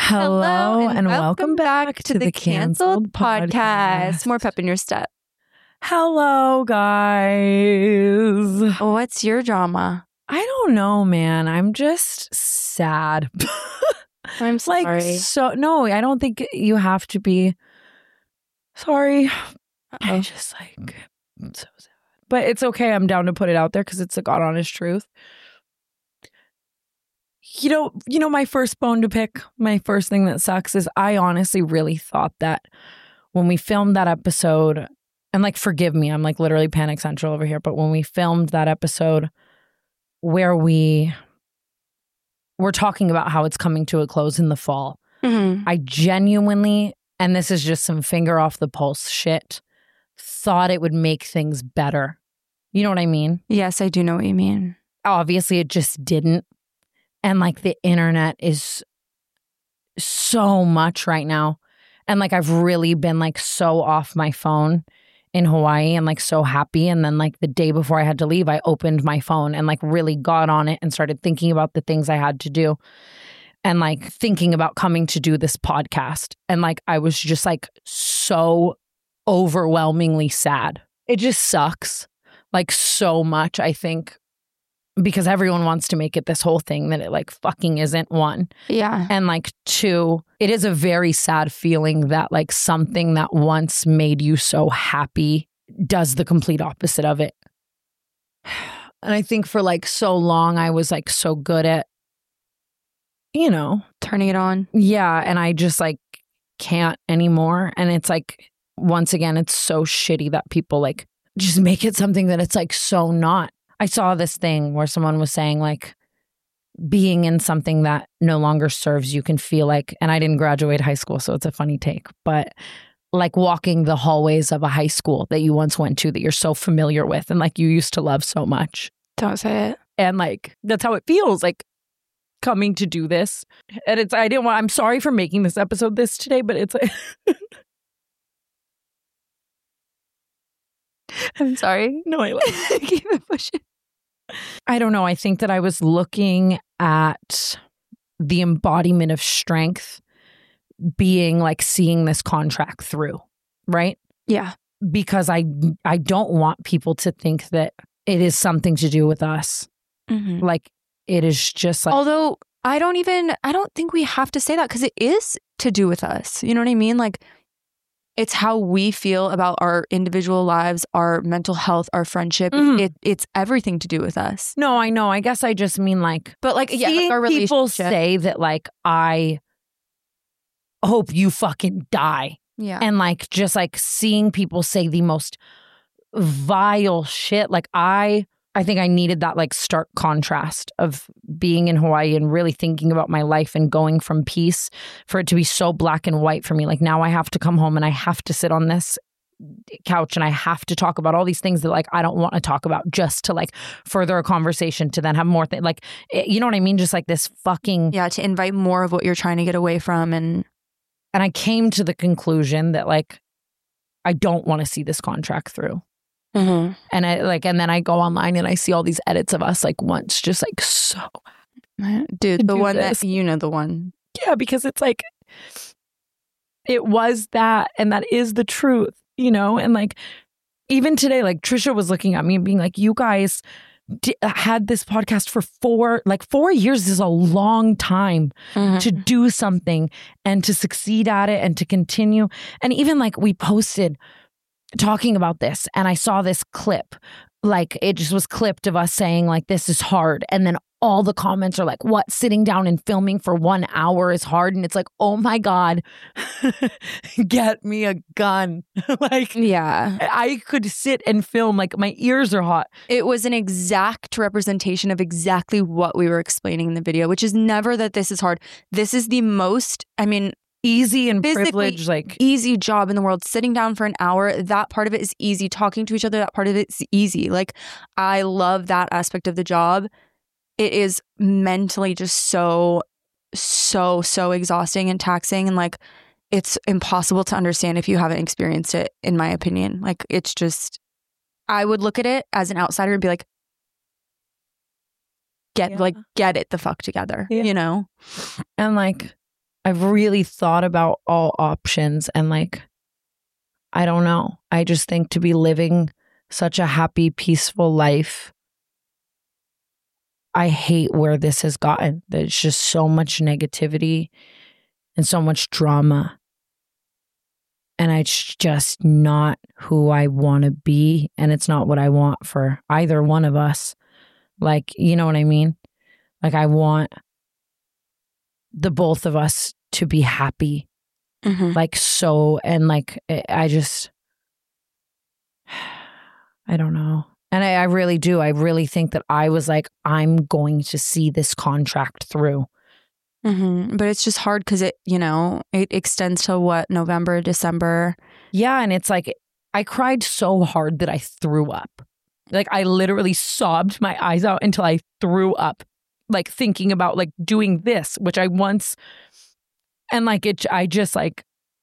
Hello and welcome back to the Canceled Podcast. More pep in your step. Hello, guys. What's your drama? I don't know, man. I'm just sad. I'm sorry. No, I don't think you have to be sorry. I'm just I'm so sad. But it's okay. I'm down to put it out there because it's the God honest truth. You know, my first bone to pick, my first thing that sucks is I honestly really thought that when we filmed that episode, and forgive me, I'm literally panic central over here, but when we filmed that episode where we were talking about how it's coming to a close in the fall, I genuinely, and this is just some finger off the pulse shit, thought it would make things better. You know what I mean? Yes, I do know what you mean. Obviously, it just didn't. And the internet is so much right now. And I've really been so off my phone in Hawaii and so happy. And then the day before I had to leave, I opened my phone and really got on it and started thinking about the things I had to do. And thinking about coming to do this podcast. And I was just so overwhelmingly sad. It just sucks so much, I think. Because everyone wants to make it this whole thing that it fucking isn't, one. Yeah. And two, it is a very sad feeling that something that once made you so happy does the complete opposite of it. And I think for so long I was so good at, turning it on. Yeah. And I just can't anymore. And it's once again, it's so shitty that people just make it something that it's so not. I saw this thing where someone was saying being in something that no longer serves you can feel and I didn't graduate high school, so it's a funny take, but walking the hallways of a high school that you once went to that you're so familiar with and you used to love so much. Don't say it. And that's how it feels coming to do this. And I'm sorry for making this episode this today, but it's I'm sorry. No, I keep it pushing. I don't know. I think that I was looking at the embodiment of strength being seeing this contract through, right? Yeah. Because I don't want people to think that it is something to do with us. Mm-hmm. It is just although I don't think we have to say that because it is to do with us. You know what I mean? It's how we feel about our individual lives, our mental health, our friendship. It's everything to do with us. No, I know. I guess I just mean but seeing our relationship. People say that I hope you fucking die. Yeah. And just seeing people say the most vile shit. I think I needed that stark contrast of being in Hawaii and really thinking about my life and going from peace for it to be so black and white for me. Now I have to come home and I have to sit on this couch and I have to talk about all these things that I don't want to talk about just to further a conversation to then have more things. You know what I mean? Just this fucking... Yeah, to invite more of what you're trying to get away from. And I came to the conclusion that I don't want to see this contract through. Mm-hmm. And I and then I go online and I see all these edits of us once just so dude, the one this. That the one. Yeah, because it's it was that and that is the truth, and even today Trisha was looking at me and being you guys had this podcast for 4 years is a long time to do something and to succeed at it and to continue. And even we posted talking about this and I saw this clip, it just was clipped of us saying this is hard. And then all the comments are what, sitting down and filming for 1 hour is hard? And it's oh my God, get me a gun. Yeah. I could sit and film, my ears are hot. It was an exact representation of exactly what we were explaining in the video, which is never that this is hard. This is the most, easy and privileged, easy job in the world. Sitting down for an hour, that part of it is easy. Talking to each other, that part of it's easy. I love that aspect of the job. It is mentally just so exhausting and taxing, and it's impossible to understand if you haven't experienced it, in my opinion. It's just, I would look at it as an outsider and be get it the fuck together, And I've really thought about all options and like, I don't know. I just think to be living such a happy, peaceful life, I hate where this has gotten. There's just so much negativity and so much drama. And it's just not who I want to be. And it's not what I want for either one of us. Like, you know what I mean? Like, I want the both of us to be happy. Like, so, and like, I just, I don't know. And I really do. I really think that I was like, I'm going to see this contract through. But it's just hard because it, you know, it extends to what, November, December. Yeah. And it's like, I cried so hard that I threw up. Like, I literally sobbed my eyes out until I threw up, like thinking about like doing this, which I once, and like I just like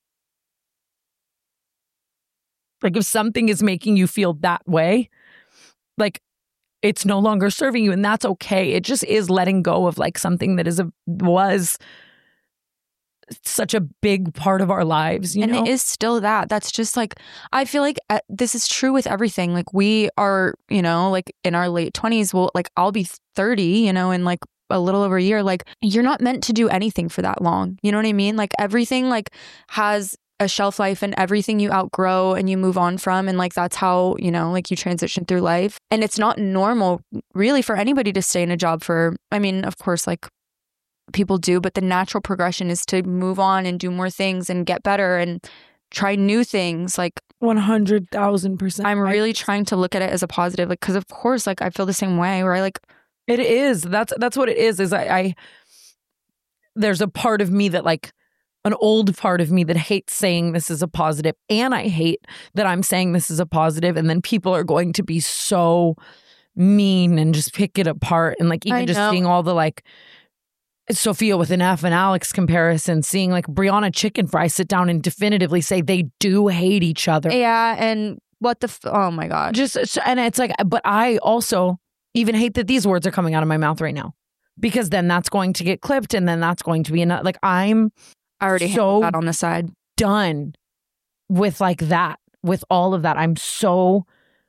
if something is making you feel that way, like it's no longer serving you, and that's okay. It just is letting go of like something that was such a big part of our lives, you know? And it is still that. That's just like, I feel like this is true with everything. Like, we are, you know, like in our late 20s, well, like I'll be 30, you know, in like a little over a year. Like, you're not meant to do anything for that long. You know what I mean? Like, everything like has a shelf life, and everything you outgrow and you move on from. And like, that's how, you know, like you transition through life. And it's not normal really for anybody to stay in a job for, I mean, of course, like people do, but the natural progression is to move on and do more things and get better and try new things. Like 100,000%. I'm really trying to look at it as a positive, like, because of course, like I feel the same way where I like, it is. That's what it is I there's a part of me that like, an old part of me that hates saying this is a positive, and I hate that I'm saying this is a positive, and then people are going to be so mean and just pick it apart. And like, even just seeing all the like Sophia with an F and Alex comparison, seeing like Brianna Chicken Fry sit down and definitively say they do hate each other. Yeah. And what the oh my God. Just, and it's like, but I also even hate that these words are coming out of my mouth right now, because then that's going to get clipped, and then that's going to be enough. Like, I already so that on the side. Done with like that, with all of that. I'm so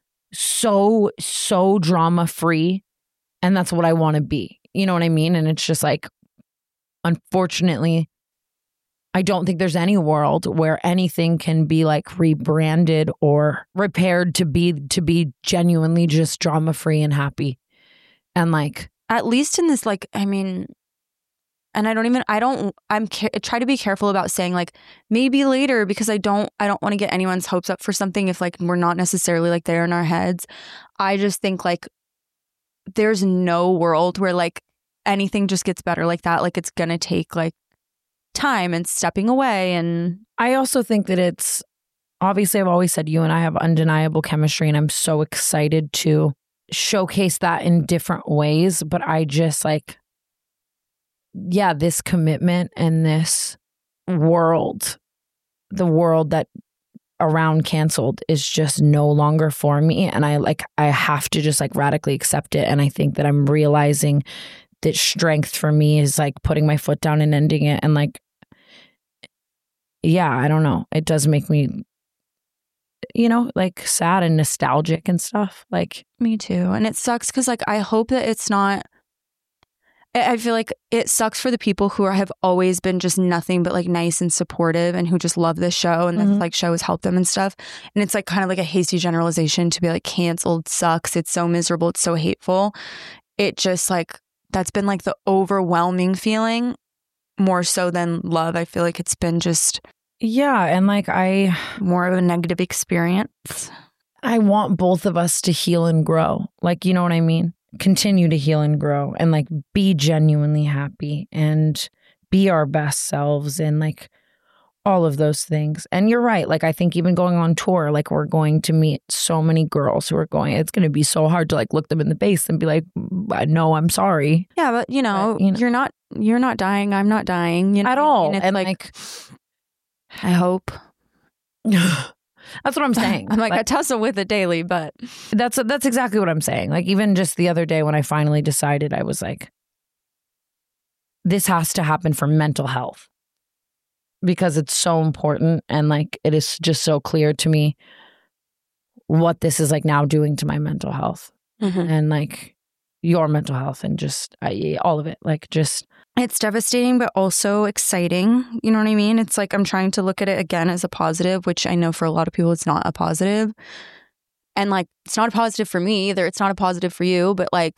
drama free, and that's what I want to be. You know what I mean? And it's just like, unfortunately, I don't think there's any world where anything can be like rebranded or repaired to be genuinely just drama free and happy. And like, at least in this, like, I mean, and I try to be careful about saying like maybe later, because I don't want to get anyone's hopes up for something if like we're not necessarily like there in our heads. I just think like there's no world where like anything just gets better like that. Like, it's going to take like time and stepping away. And I also think that it's, obviously I've always said you and I have undeniable chemistry, and I'm so excited to showcase that in different ways. But I just like, yeah, this commitment and this world, the world that around canceled, is just no longer for me. And I have to just like radically accept it. And I think that I'm realizing that strength for me is like putting my foot down and ending it. And like, yeah, I don't know. It does make me, you know, like sad and nostalgic and stuff. Like, me too. And it sucks because like, I hope that it's not, I feel like it sucks for the people who have always been just nothing but like nice and supportive, and who just love this show, and this like show has helped them and stuff. And it's like kind of like a hasty generalization to be like canceled sucks. It's so miserable. It's so hateful. It just like, that's been like the overwhelming feeling more so than love. I feel like it's been just, yeah. And like, more of a negative experience. I want both of us to heal and grow. Like, you know what I mean? Continue to heal and grow, and like be genuinely happy and be our best selves, and like all of those things. And you're right. Like, I think even going on tour, like we're going to meet so many girls who are going, it's going to be so hard to like look them in the face and be like, no, I'm sorry. Yeah. But you know, you're not dying. I'm not dying, you know, at all. And like, I hope. That's what I'm saying. I'm like I tussle with it daily, but that's exactly what I'm saying. Like, even just the other day when I finally decided, I was like, this has to happen for mental health. because it's so important. And like, it is just so clear to me what this is like now doing to my mental health and like your mental health and just all of it. Like just. It's devastating, but also exciting. You know what I mean? It's like I'm trying to look at it again as a positive, which I know for a lot of people, it's not a positive. And like, it's not a positive for me either. It's not a positive for you, but like,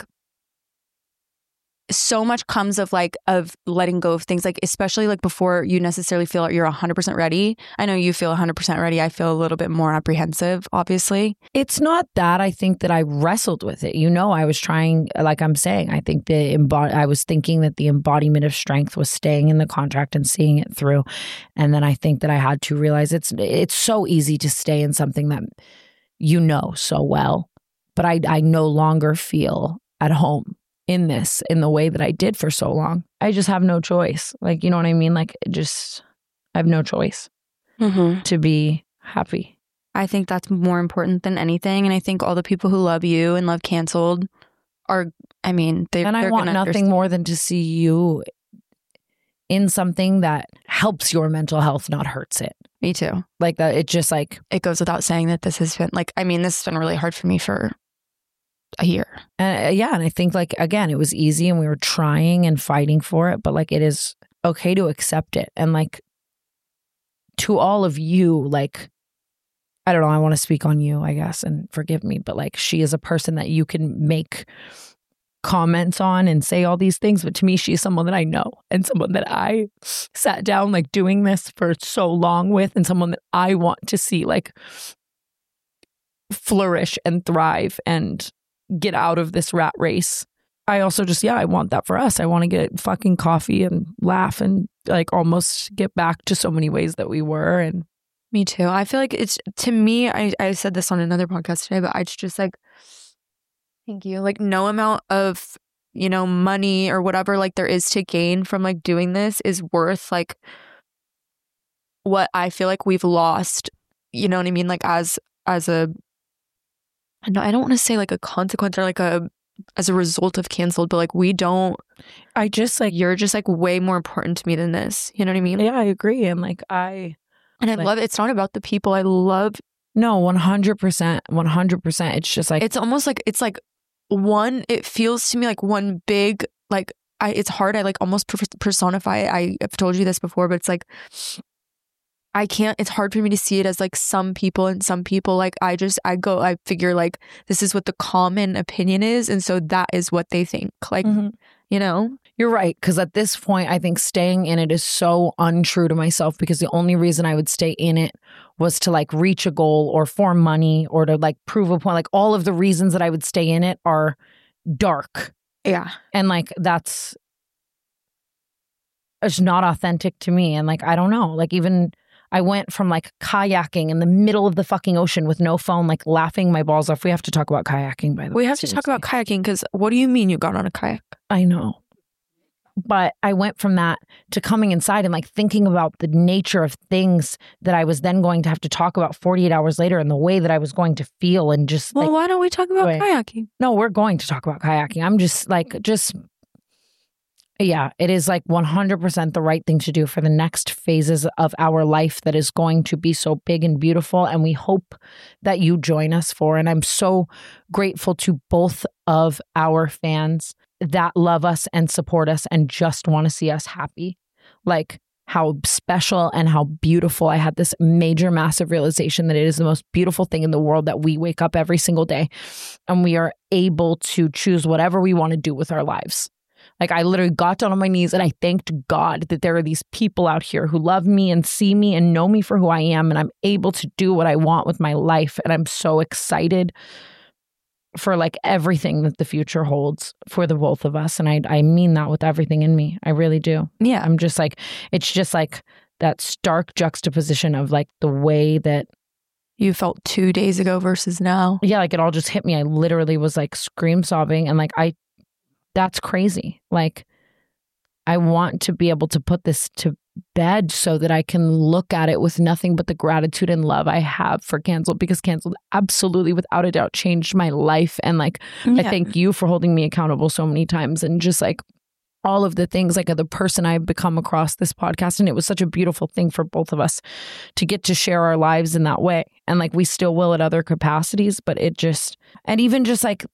so much comes of letting go of things, like especially like before you necessarily feel like you're 100% ready. I know you feel 100% ready. I feel a little bit more apprehensive, obviously. It's not that. I think that I wrestled with it. You know, I was trying, like I'm saying, I think I was thinking that the embodiment of strength was staying in the contract and seeing it through. And then I think that I had to realize it's so easy to stay in something that you know so well. But I no longer feel at home in the way that I did for so long. I just have no choice. Like, you know what I mean? Like, I have no choice to be happy. I think that's more important than anything. And I think all the people who love you and love Cancelled are, I mean, and I want nothing more than to see you in something that helps your mental health, not hurts it. Me too. Like that. It just like, it goes without saying that this has been like, I mean, this has been really hard for me for a year. Yeah. And I think like, again, it was easy and we were trying and fighting for it, but like, it is okay to accept it. And like, to all of you, like, I don't know, I want to speak on you, I guess, and forgive me, but like, she is a person that you can make comments on and say all these things. But to me, she's someone that I know and someone that I sat down like doing this for so long with, and someone that I want to see like flourish and thrive and get out of this rat race. I also just, I want that for us. I want to get fucking coffee and laugh and like almost get back to so many ways that we were. And me too. I feel like it's, to me, I said this on another podcast today, but I just like, thank you. Like no amount of, you know, money or whatever like there is to gain from like doing this is worth like what I feel like we've lost. You know what I mean? Like as a, no, I don't want to say like a consequence or like as a result of Cancelled, but like I just like, you're just like way more important to me than this. You know what I mean? Yeah, I agree. And like I love it. It's not about the people. I love. No, 100%. 100%. It's just like. It's almost like, it's like it feels to me like one big, like it's hard. I like almost personify it. I've told you this before, but it's like, it's hard for me to see it as like some people and some people. Like I figure like this is what the common opinion is. And so that is what they think. Like, you know? You're right. Because at this point, I think staying in it is so untrue to myself, because the only reason I would stay in it was to like reach a goal or for money or to like prove a point. Like all of the reasons that I would stay in it are dark. Yeah. And like it's not authentic to me. And like, I don't know, like even I went from like kayaking in the middle of the fucking ocean with no phone, like laughing my balls off. We have to talk about kayaking, by the way. We have to talk about kayaking, because what do you mean you got on a kayak? I know. But I went from that to coming inside and like thinking about the nature of things that I was then going to have to talk about 48 hours later and the way that I was going to feel and just well, why don't we talk about kayaking? No, we're going to talk about kayaking. I'm just like, yeah, it is like 100% the right thing to do for the next phases of our life that is going to be so big and beautiful. And we hope that you join us for. And I'm so grateful to both of our fans that love us and support us and just want to see us happy. Like how special and how beautiful. I had this major, massive realization that it is the most beautiful thing in the world that we wake up every single day and we are able to choose whatever we want to do with our lives. Like I literally got down on my knees and I thanked God that there are these people out here who love me and see me and know me for who I am, and I'm able to do what I want with my life. And I'm so excited for like everything that the future holds for the both of us. And I mean that with everything in me. I really do. Yeah. I'm just like, it's just like that stark juxtaposition of like the way that you felt 2 days ago versus now. Yeah. Like it all just hit me. I literally was like scream sobbing and like, that's crazy. Like I want to be able to put this to bed so that I can look at it with nothing but the gratitude and love I have for Cancelled, because Cancelled absolutely without a doubt changed my life. And like, I thank you for holding me accountable so many times and just like all of the things, like the person I've become across this podcast. And it was such a beautiful thing for both of us to get to share our lives in that way. And like, we still will at other capacities, but it just, and even just like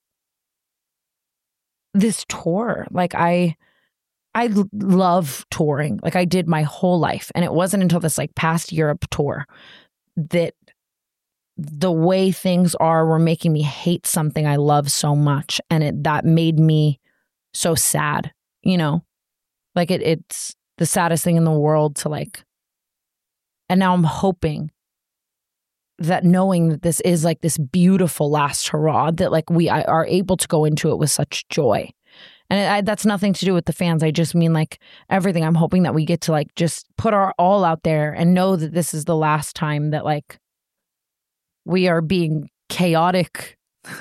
this tour, like I love touring. Like I did my whole life. And it wasn't until this like past Europe tour that the way things were making me hate something I love so much. And that made me so sad. You know, like it's the saddest thing in the world to like, and now I'm hoping that knowing that this is like this beautiful last hurrah, that like we are able to go into it with such joy. And that's nothing to do with the fans. I just mean like everything. I'm hoping that we get to like just put our all out there and know that this is the last time that like we are being chaotic.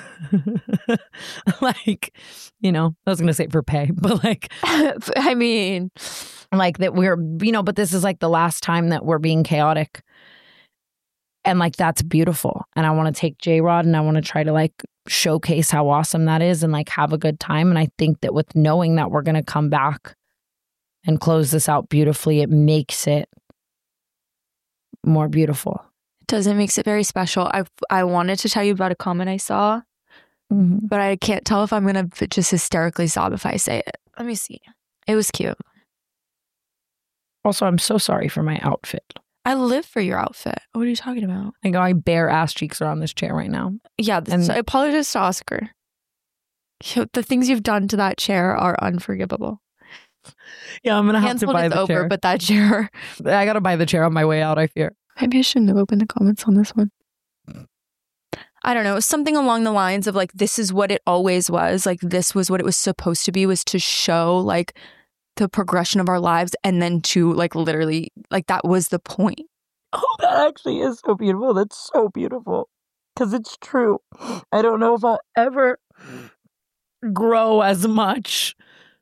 Like, you know, I was going to say for pay, but like, I mean, like that we're, you know, but this is like the last time that we're being chaotic. And like, that's beautiful. And I want to take J-Rod and I want to try to like showcase how awesome that is and like have a good time. And I think that with knowing that we're going to come back and close this out beautifully, it makes it more beautiful. It does. It makes it very special. I wanted to tell you about a comment I saw. Mm-hmm. But I can't tell if I'm going to just hysterically sob if I say it. Let me see. It was cute. Also, I'm so sorry for my outfit. I live for your outfit. What are you talking about? I go, my bare ass cheeks are on this chair right now. Yeah, I apologize to Oscar. The things you've done to that chair are unforgivable. Yeah, I'm going to have to buy the chair. But that chair. I got to buy the chair on my way out, I fear. Maybe I shouldn't have opened the comments on this one. I don't know, something along the lines of like, this is what it always was. Like, this was what it was supposed to be, was to show like the progression of our lives. And then to like, literally, like that was the point. Oh, that actually is so beautiful. That's so beautiful. Because it's true. I don't know if I'll ever grow as much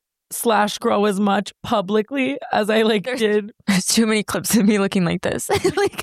publicly as I like did. There's too many clips of me looking like this. Like,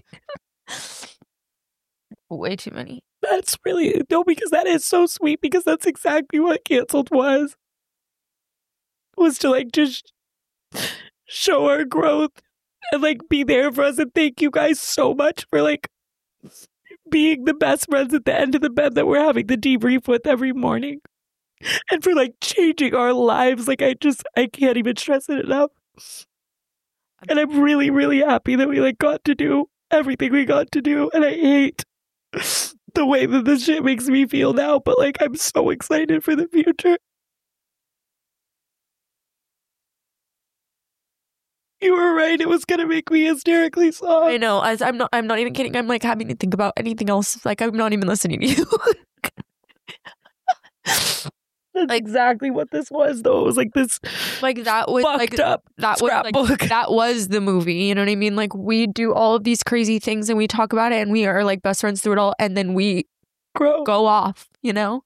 way too many. That's really, no, because that is so sweet, because that's exactly what Canceled was to like just show our growth and like be there for us. And thank you guys so much for like being the best friends at the end of the bed that we're having the debrief with every morning, and for like changing our lives. Like I can't even stress it enough. And I'm really, really happy that we like got to do everything we got to do. And I hate the way that this shit makes me feel now, but like I'm so excited for the future. You were right, it was gonna make me hysterically sob. I know, I'm not even kidding. I'm like having to think about anything else. Like I'm not even listening to you. That's like, exactly what this was, though. It was like this, like that was fucked like up that scrapbook. Was like, that was the movie. You know what I mean? Like we do all of these crazy things and we talk about it and we are like best friends through it all, and then we go off. You know?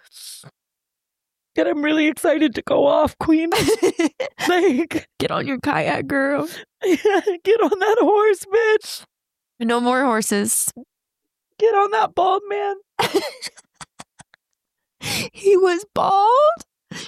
And I'm really excited to go off, Queen. Like, get on your kayak, girl. Get on that horse, bitch. No more horses. Get on that bald man. He was bald?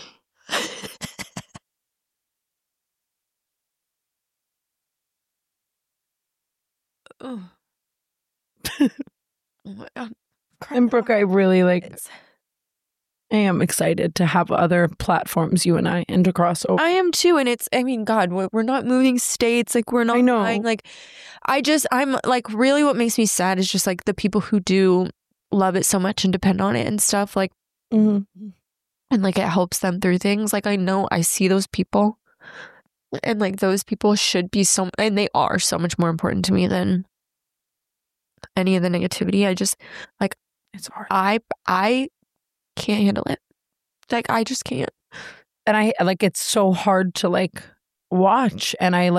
Oh. Oh my God. And Brooke, I really like, I am excited to have other platforms, you and I, and to cross over. I am too. And it's, I mean, God, we're not moving states. Like we're not, I know. Buying, like, I'm like, really what makes me sad is just like the people who do love it so much and depend on it and stuff. Like, mm-hmm. And like it helps them through things. Like I know I see those people, and like those people should be and they are so much more important to me than any of the negativity. I just like, it's hard. I can't handle it. Like I just can't. And I like, it's so hard to like watch. And I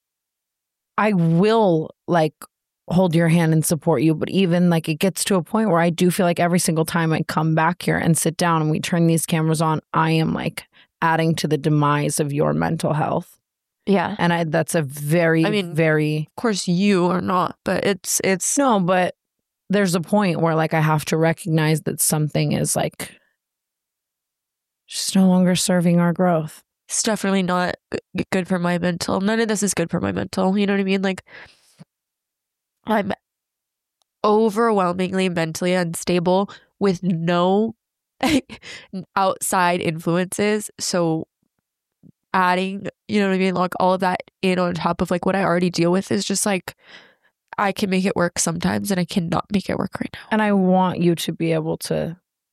will like hold your hand and support you. But even like it gets to a point where I do feel like every single time I come back here and sit down and we turn these cameras on, I am like adding to the demise of your mental health. Yeah. And that's a very, very... Of course you are not, but it's... No, but there's a point where like I have to recognize that something is like just no longer serving our growth. It's definitely not good for my mental. None of this is good for my mental. You know what I mean? Like, I'm overwhelmingly mentally unstable with no outside influences. So adding, you know what I mean, like all of that in on top of like what I already deal with is just like, I can make it work sometimes and I cannot make it work right now. And I want you to be able to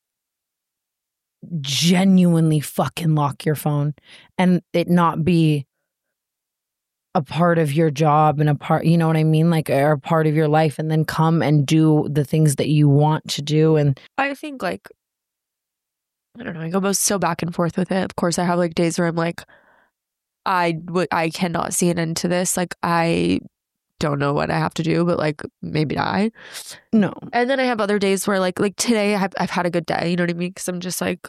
genuinely fucking lock your phone and it not be a part of your job and a part, you know what I mean? Like a part of your life, and then come and do the things that you want to do. And I think like, I don't know, I go so back and forth with it. Of course, I have like days where I'm like, I cannot see an end to this. Like, I don't know what I have to do, but like maybe die. No. And then I have other days where like today I've had a good day. You know what I mean? Because I'm just like,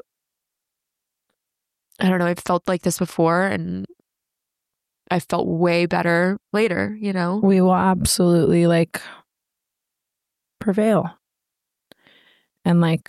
I don't know. I've felt like this before, and I felt way better later. You know, we will absolutely like prevail. And like,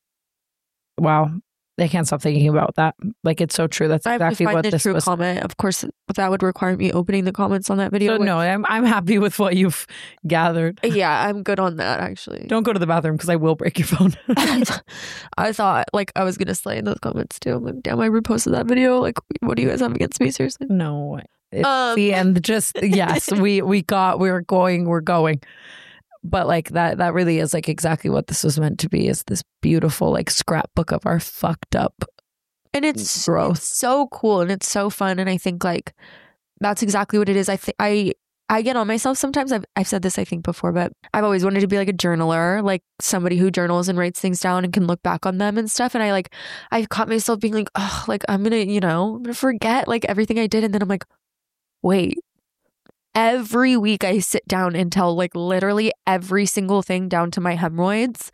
wow. I can't stop thinking about that. Like, it's so true. That's exactly what this was. Comment. Of course, that would require me opening the comments on that video. So no, I'm happy with what you've gathered. Yeah, I'm good on that, actually. Don't go to the bathroom because I will break your phone. I thought like I was gonna slay in those comments too. I'm like, damn, I reposted that video. Like, what do you guys have against me? Seriously? No. See, and just yes, we're going. But like that really is like exactly what this was meant to be, is this beautiful like scrapbook of our fucked up and it's growth. It's so cool and it's so fun, and I think like that's exactly what it is. I get on myself sometimes. I've said this I think before, but I've always wanted to be like a journaler, like somebody who journals and writes things down and can look back on them and stuff. And I caught myself being like, oh, like I'm gonna forget like everything I did, and then I'm like, wait. Every week I sit down and tell like literally every single thing down to my hemorrhoids.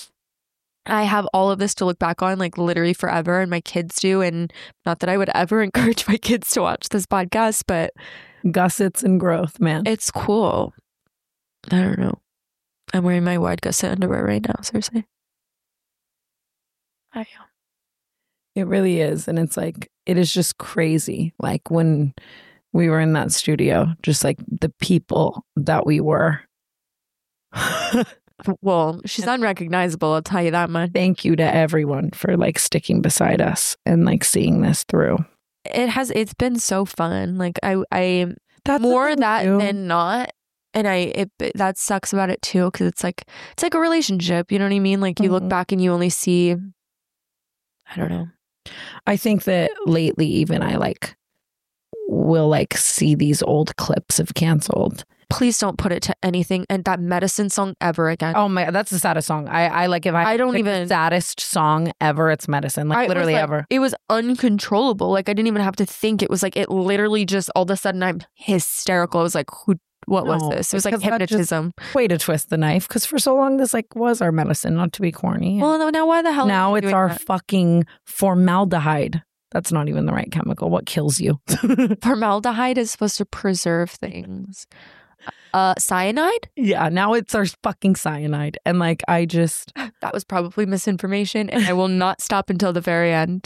I have all of this to look back on like literally forever, and my kids do. And not that I would ever encourage my kids to watch this podcast, but gussets and growth, man. It's cool. I don't know. I'm wearing my wide gusset underwear right now, seriously. I am. It really is. And it's like, it is just crazy. Like when we were in that studio, just like the people that we were. Well, she's unrecognizable, I'll tell you that much. Thank you to everyone for like sticking beside us and like seeing this through. It's been so fun. Like I that's more that too. Than not. And that sucks about it too, because it's like a relationship, you know what I mean? Like you look back and you only see, I don't know. I think that lately even I like will like see these old clips of Canceled. Please don't put it to anything and that Medicine song ever again. Oh my, that's the saddest song. I like, if I don't even saddest song ever, it's Medicine. Like literally ever. It was uncontrollable. Like I didn't even have to think. It was like it literally just all of a sudden I'm hysterical. I was like, what was this? It was like hypnotism. Way to twist the knife, because for so long this like was our medicine, not to be corny. Well, now why the hell? Now it's our fucking formaldehyde. That's not even the right chemical. What kills you? Formaldehyde is supposed to preserve things. Cyanide? Yeah, now it's our fucking cyanide. And like, that was probably misinformation, and I will not stop until the very end.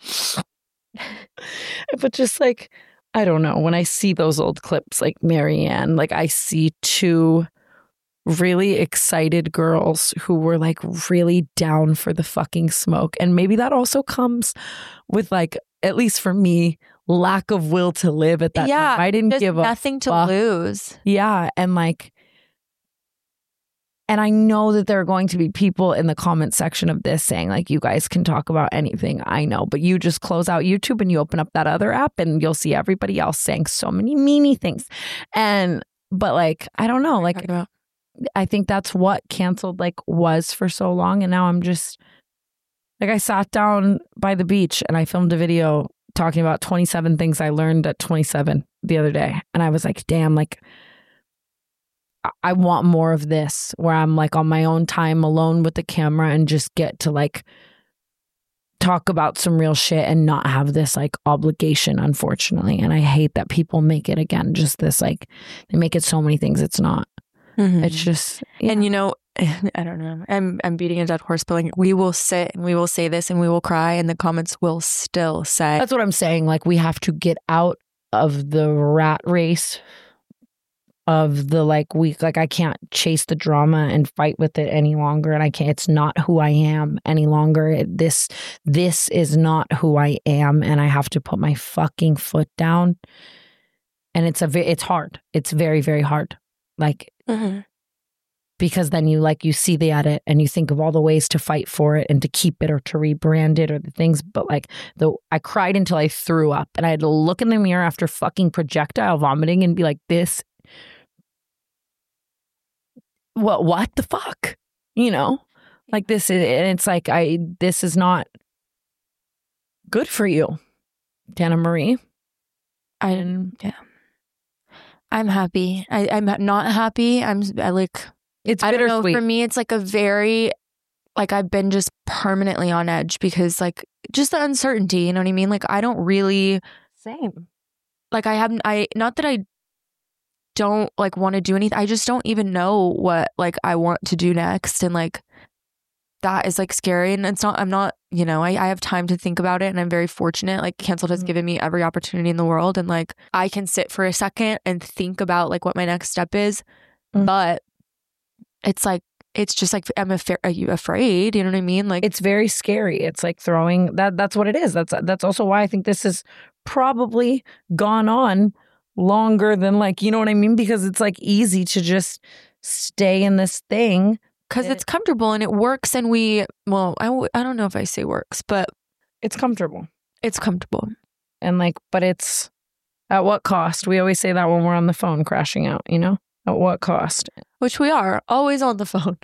But just like, I don't know, when I see those old clips, like Marianne, like I see two really excited girls who were like really down for the fucking smoke. And maybe that also comes with like, at least for me, lack of will to live at that time. I didn't give a nothing to lose. Yeah. And like, and I know that there are going to be people in the comment section of this saying like, you guys can talk about anything. I know, but you just close out YouTube and you open up that other app and you'll see everybody else saying so many meanie things. But like, I don't know, like, I think that's what Canceled like was for so long. And now I'm just like, I sat down by the beach and I filmed a video talking about 27 things I learned at 27 the other day. And I was like, damn, like I want more of this, where I'm like on my own time alone with the camera and just get to like talk about some real shit and not have this like obligation, unfortunately. And I hate that people make it again just this like, they make it so many things it's not. Mm-hmm. It's just, yeah. And you know, I don't know. I'm beating a dead horse, but like, we will sit and we will say this and we will cry and the comments will still say. That's what I'm saying. Like, we have to get out of the rat race of the like week. Like, I can't chase the drama and fight with it any longer. And I can't, it's not who I am any longer. This is not who I am. And I have to put my fucking foot down. And it's hard. It's very, very hard. Like, because then you see the edit and you think of all the ways to fight for it and to keep it or to rebrand it or the things. But like, I cried until I threw up, and I had to look in the mirror after fucking projectile vomiting and be like, this, what the fuck? You know, like this is, and it's like, this is not good for you, Dana Marie. I'm happy. I'm not happy. I like, it's I don't know. bittersweet. For me, it's like a very, like, I've been just permanently on edge because like just the uncertainty, you know what I mean? Like, I don't really, Same. like, not that I don't like want to do anything. I just don't even know what like I want to do next. And like, that is like scary. And I'm not, you know, I have time to think about it, and I'm very fortunate. Like, Canceled has given me every opportunity in the world. And like, I can sit for a second and think about like what my next step is. But it's like, it's just like, are you afraid? You know what I mean? Like, it's very scary. It's like throwing that's what it is. That's also why I think this has probably gone on longer than, like, you know what I mean? Because it's like easy to just stay in this thing. Because it's comfortable and it works. And I don't know if I say works, but it's comfortable. It's comfortable. And like, but it's at what cost? We always say that when we're on the phone crashing out, you know? At what cost? Which we are always on the phone.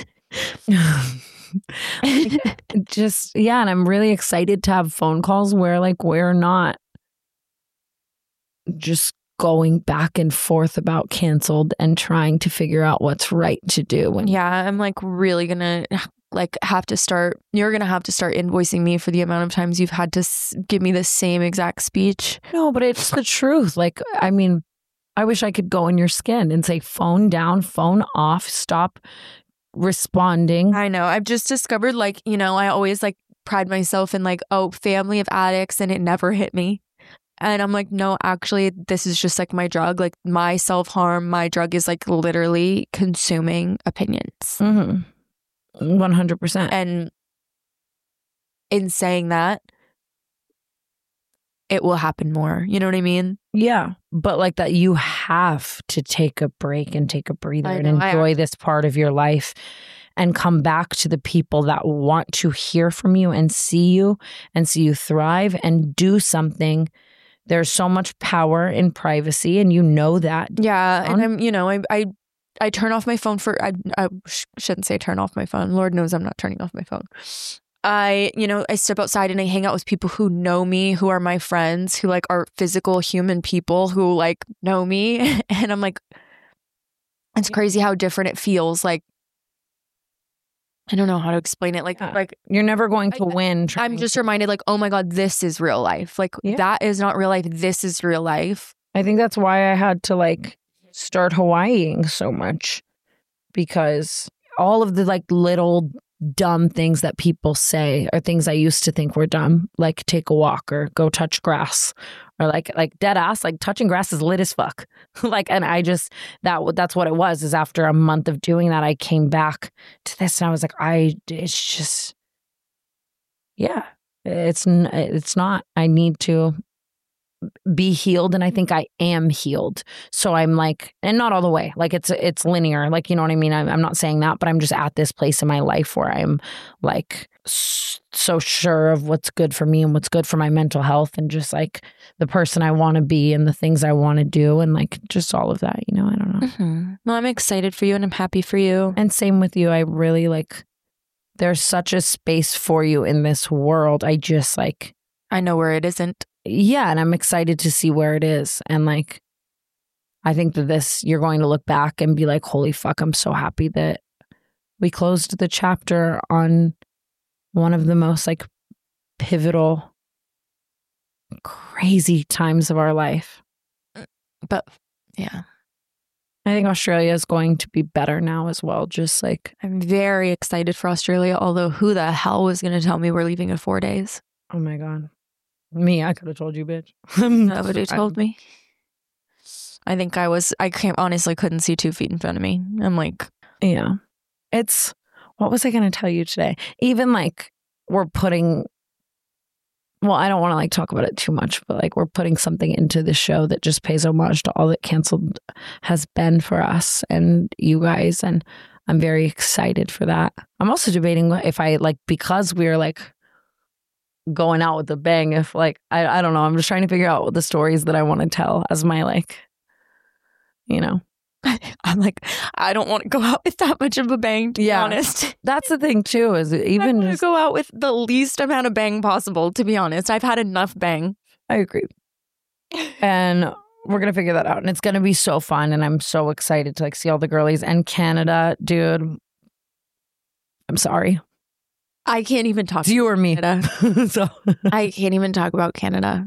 Just, yeah. And I'm really excited to have phone calls where like we're not just going back and forth about Canceled and trying to figure out what's right to do. I'm like really gonna like you're gonna have to start invoicing me for the amount of times you've had to give me the same exact speech. No, but it's the truth. Like, I mean, I wish I could go in your skin and say phone down, phone off, stop responding. I know. I've just discovered, like, you know, I always like pride myself in like, oh, family of addicts, and it never hit me. And I'm like, no, actually, this is just like my drug. Like, my self-harm, my drug is like literally consuming opinions. 100%. And in saying that, it will happen more. You know what I mean? Yeah. But like that, you have to take a break and take a breather and enjoy this part of your life and come back to the people that want to hear from you and see you thrive and do something. There's so much power in privacy, and you know that. Yeah. And I'm, you know, I turn off my phone I shouldn't say turn off my phone. Lord knows I'm not turning off my phone. I step outside and I hang out with people who know me, who are my friends, who like are physical human people who like know me. And I'm like, it's crazy how different it feels. Like, I don't know how to explain it. Like you're never going to win. I'm just reminded, like, oh my God, this is real life. Like, that is not real life. This is real life. I think that's why I had to like start Hawaiiing so much, because all of the like little dumb things that people say are things I used to think were dumb, like take a walk or go touch grass, or like dead ass, like touching grass is lit as fuck. Like, and I just, that's what it was, is after a month of doing that, I came back to this and I was like, it's just, yeah, it's not, I need to be healed, and I think I am healed. So I'm like, and not all the way, like it's linear, like, you know what I mean? I'm not saying that, but I'm just at this place in my life where I'm like so sure of what's good for me and what's good for my mental health, and just like the person I want to be and the things I want to do, and like just all of that, you know. I don't know. Well, I'm excited for you and I'm happy for you. And same with you. I really like, there's such a space for you in this world. I just like, I know where it isn't. Yeah, and I'm excited to see where it is. And like, I think that you're going to look back and be like, holy fuck, I'm so happy that we closed the chapter on one of the most like pivotal, crazy times of our life. But yeah, I think Australia is going to be better now as well. Just like, I'm very excited for Australia, although who the hell was going to tell me we're leaving in 4 days? oh my God. Me, I could have told you, bitch. Nobody told me. I think honestly couldn't see 2 feet in front of me. I'm like, yeah. What was I going to tell you today? Even like we're putting, well, I don't want to like talk about it too much, but like we're putting something into the show that just pays homage to all that Canceled has been for us and you guys. And I'm very excited for that. I'm also debating if I like, because we're like going out with a bang, if like, I don't know. I'm just trying to figure out the stories that I want to tell as my like, you know. I'm like, I don't want to go out with that much of a bang, to be honest. That's the thing too, is even I want to go out with the least amount of bang possible, to be honest. I've had enough bang. I agree. And we're going to figure that out. And it's going to be so fun. And I'm so excited to like see all the girlies. And Canada, dude, I'm sorry. I can't even talk it's you or me. Canada. So I can't even talk about Canada.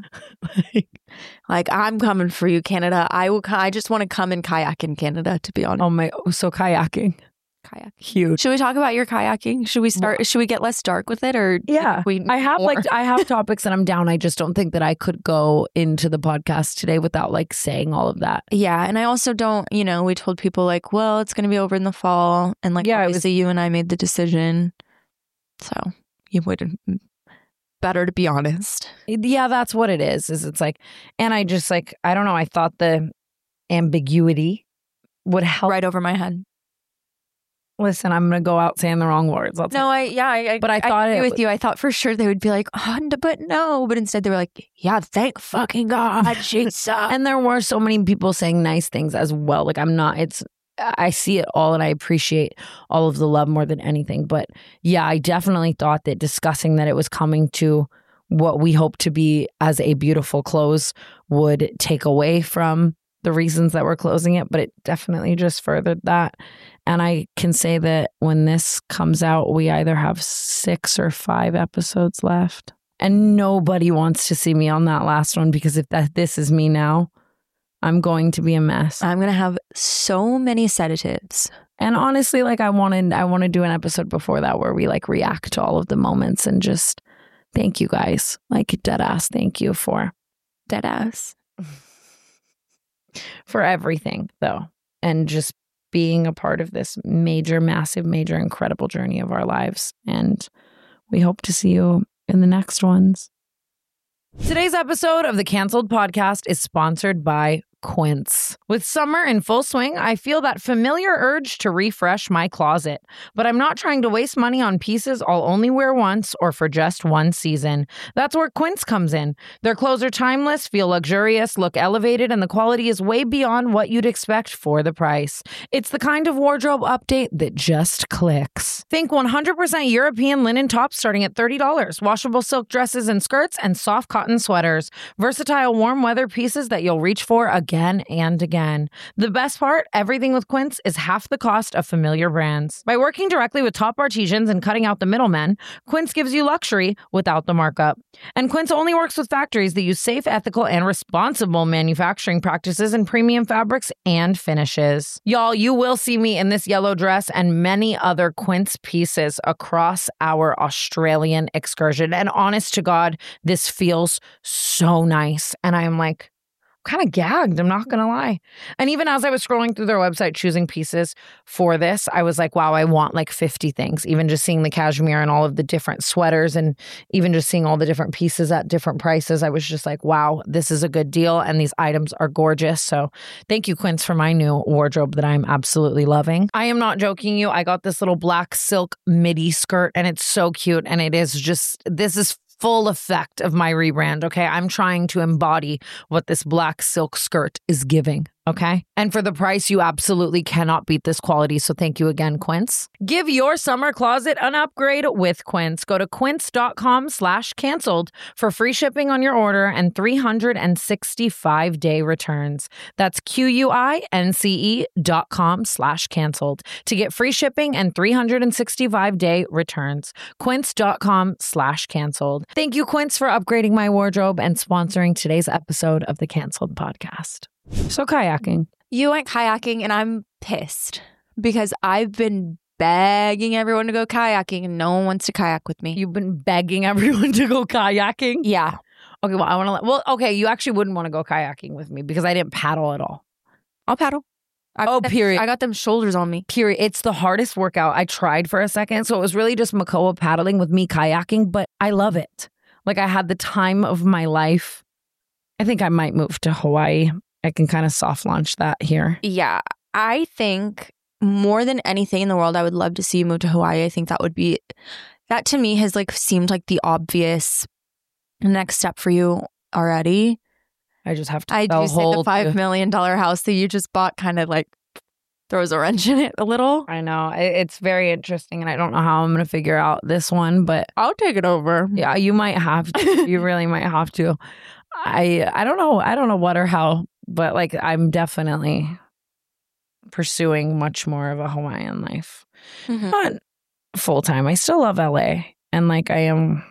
Like, I'm coming for you, Canada. I just want to come and kayak in Canada, to be honest. So kayaking. Kayak. Huge. Should we talk about your kayaking? Should we get less dark with it? Or yeah. I have topics that I'm down. I just don't think that I could go into the podcast today without like saying all of that. Yeah. And I also don't, we told people like, well, it's going to be over in the fall. And like, obviously you and I made the decision. So you wouldn't, better to be honest. Yeah, that's what it is it's like, and I just like, I don't know. I thought the ambiguity would help. Right over my head. Listen, I'm going to go out saying the wrong words. But I thought agree with you. I thought for sure they would be like, but no. But instead they were like, yeah, thank fucking God, Jesus. And there were so many people saying nice things as well. Like I see it all and I appreciate all of the love more than anything. But yeah, I definitely thought that discussing that it was coming to what we hope to be as a beautiful close would take away from the reasons that we're closing it. But it definitely just furthered that. And I can say that when this comes out, we either have 6 or 5 episodes left. And nobody wants to see me on that last one, because if this is me now, I'm going to be a mess. I'm going to have so many sedatives. And honestly, like I want to do an episode before that where we like react to all of the moments and just thank you guys. Like dead ass. Thank you for dead ass. For everything though. And just being a part of this major, massive, major, incredible journey of our lives. And we hope to see you in the next ones. Today's episode of the Canceled Podcast is sponsored by Quince. With summer in full swing, I feel that familiar urge to refresh my closet. But I'm not trying to waste money on pieces I'll only wear once or for just one season. That's where Quince comes in. Their clothes are timeless, feel luxurious, look elevated, and the quality is way beyond what you'd expect for the price. It's the kind of wardrobe update that just clicks. Think 100% European linen tops starting at $30, washable silk dresses and skirts, and soft cotton sweaters. Versatile warm weather pieces that you'll reach for again and again. The best part, everything with Quince is half the cost of familiar brands. By working directly with top artisans and cutting out the middlemen, Quince gives you luxury without the markup. And Quince only works with factories that use safe, ethical, and responsible manufacturing practices and premium fabrics and finishes. Y'all, you will see me in this yellow dress and many other Quince pieces across our Australian excursion. And honest to God, this feels so nice. And I am like, kind of gagged, I'm not gonna lie. And even as I was scrolling through their website choosing pieces for this, I was like, wow, I want like 50 things. Even just seeing the cashmere and all of the different sweaters and even just seeing all the different pieces at different prices, I was just like, wow, this is a good deal and these items are gorgeous. So thank you, Quince, for my new wardrobe that I'm absolutely loving. I am not joking you. I got this little black silk midi skirt and it's so cute, and it is just, this is full effect of my rebrand, okay? I'm trying to embody what this black silk skirt is giving, okay? And for the price, you absolutely cannot beat this quality, so thank you again, Quince. Give your summer closet an upgrade with Quince. Go to quince.com/canceled for free shipping on your order and 365-day returns. That's QUINCE.com/canceled to get free shipping and 365-day returns. Quince.com/canceled. Thank you, Quince, for upgrading my wardrobe and sponsoring today's episode of the Canceled Podcast. So kayaking. You went kayaking and I'm pissed because I've been begging everyone to go kayaking and no one wants to kayak with me. You've been begging everyone to go kayaking? Yeah. Okay, well, I want to. Well, okay, you actually wouldn't want to go kayaking with me because I didn't paddle at all. I'll paddle. Period. I got them shoulders on me. Period. It's the hardest workout. I tried for a second, so it was really just Makoa paddling with me kayaking, but I love it. Like, I had the time of my life. I think I might move to Hawaii. I can kind of soft launch that here. Yeah. I think more than anything in the world, I would love to see you move to Hawaii. I think that to me has like seemed like the obvious next step for you already. I just have to. I do say the $5 million house that you just bought kind of like throws a wrench in it a little. I know. It's very interesting, and I don't know how I'm going to figure out this one, but I'll take it over. Yeah, you might have to. You really might have to. I don't know. I don't know what or how, but like I'm definitely pursuing much more of a Hawaiian life. Mm-hmm. Not full time. I still love LA, and like I am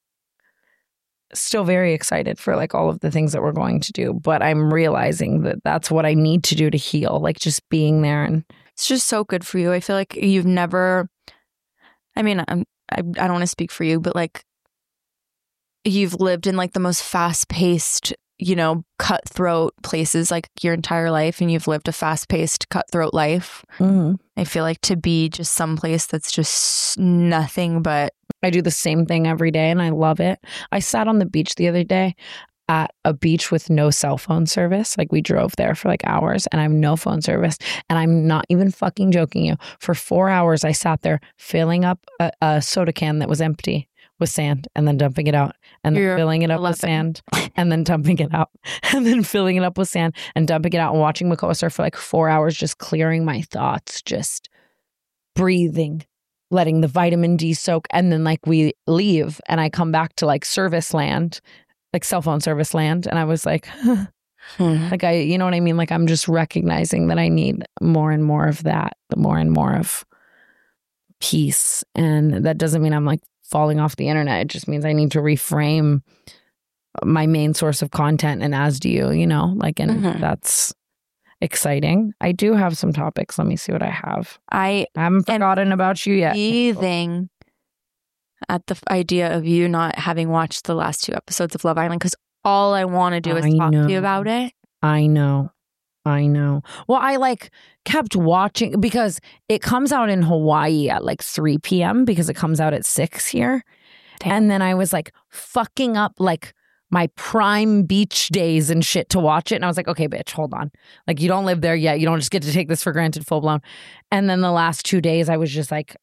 still very excited for like all of the things that we're going to do, but I'm realizing that that's what I need to do to heal, like just being there. And it's just so good for you. I feel like you've never, I mean, I don't want to speak for you, but like you've lived in like the most fast-paced, you know, cutthroat places like your entire life, and you've lived a fast-paced, cutthroat life. Mm-hmm. I feel like to be just someplace that's just nothing but. I do the same thing every day and I love it. I sat on the beach the other day at a beach with no cell phone service. Like we drove there for like hours and I have no phone service. And I'm not even fucking joking you. For 4 hours, I sat there filling up a soda can that was empty with sand and then dumping it out and then filling it up with sand and then dumping it out and then filling it up with sand and dumping it out and watching Makoa surf for like 4 hours, just clearing my thoughts, just breathing, letting the vitamin D soak. And then like we leave and I come back to like service land, like cell phone service land. And I was like, like you know what I mean? Like I'm just recognizing that I need more and more of that, more and more of peace. And that doesn't mean I'm like falling off the internet. It just means I need to reframe my main source of content. And as do you know, like, and that's exciting. I do have some topics. Let me see what I have. I haven't forgotten about you yet. Breathing at the idea of you not having watched the last 2 episodes of Love Island, because all I want to do is talk to you about it. I know. Well, I like kept watching because it comes out in Hawaii at like 3 p.m. because it comes out at 6 here. Damn. And then I was like fucking up like my prime beach days and shit to watch it. And I was like, okay, bitch, hold on. Like you don't live there yet. You don't just get to take this for granted full blown. And then the last 2 days I was just like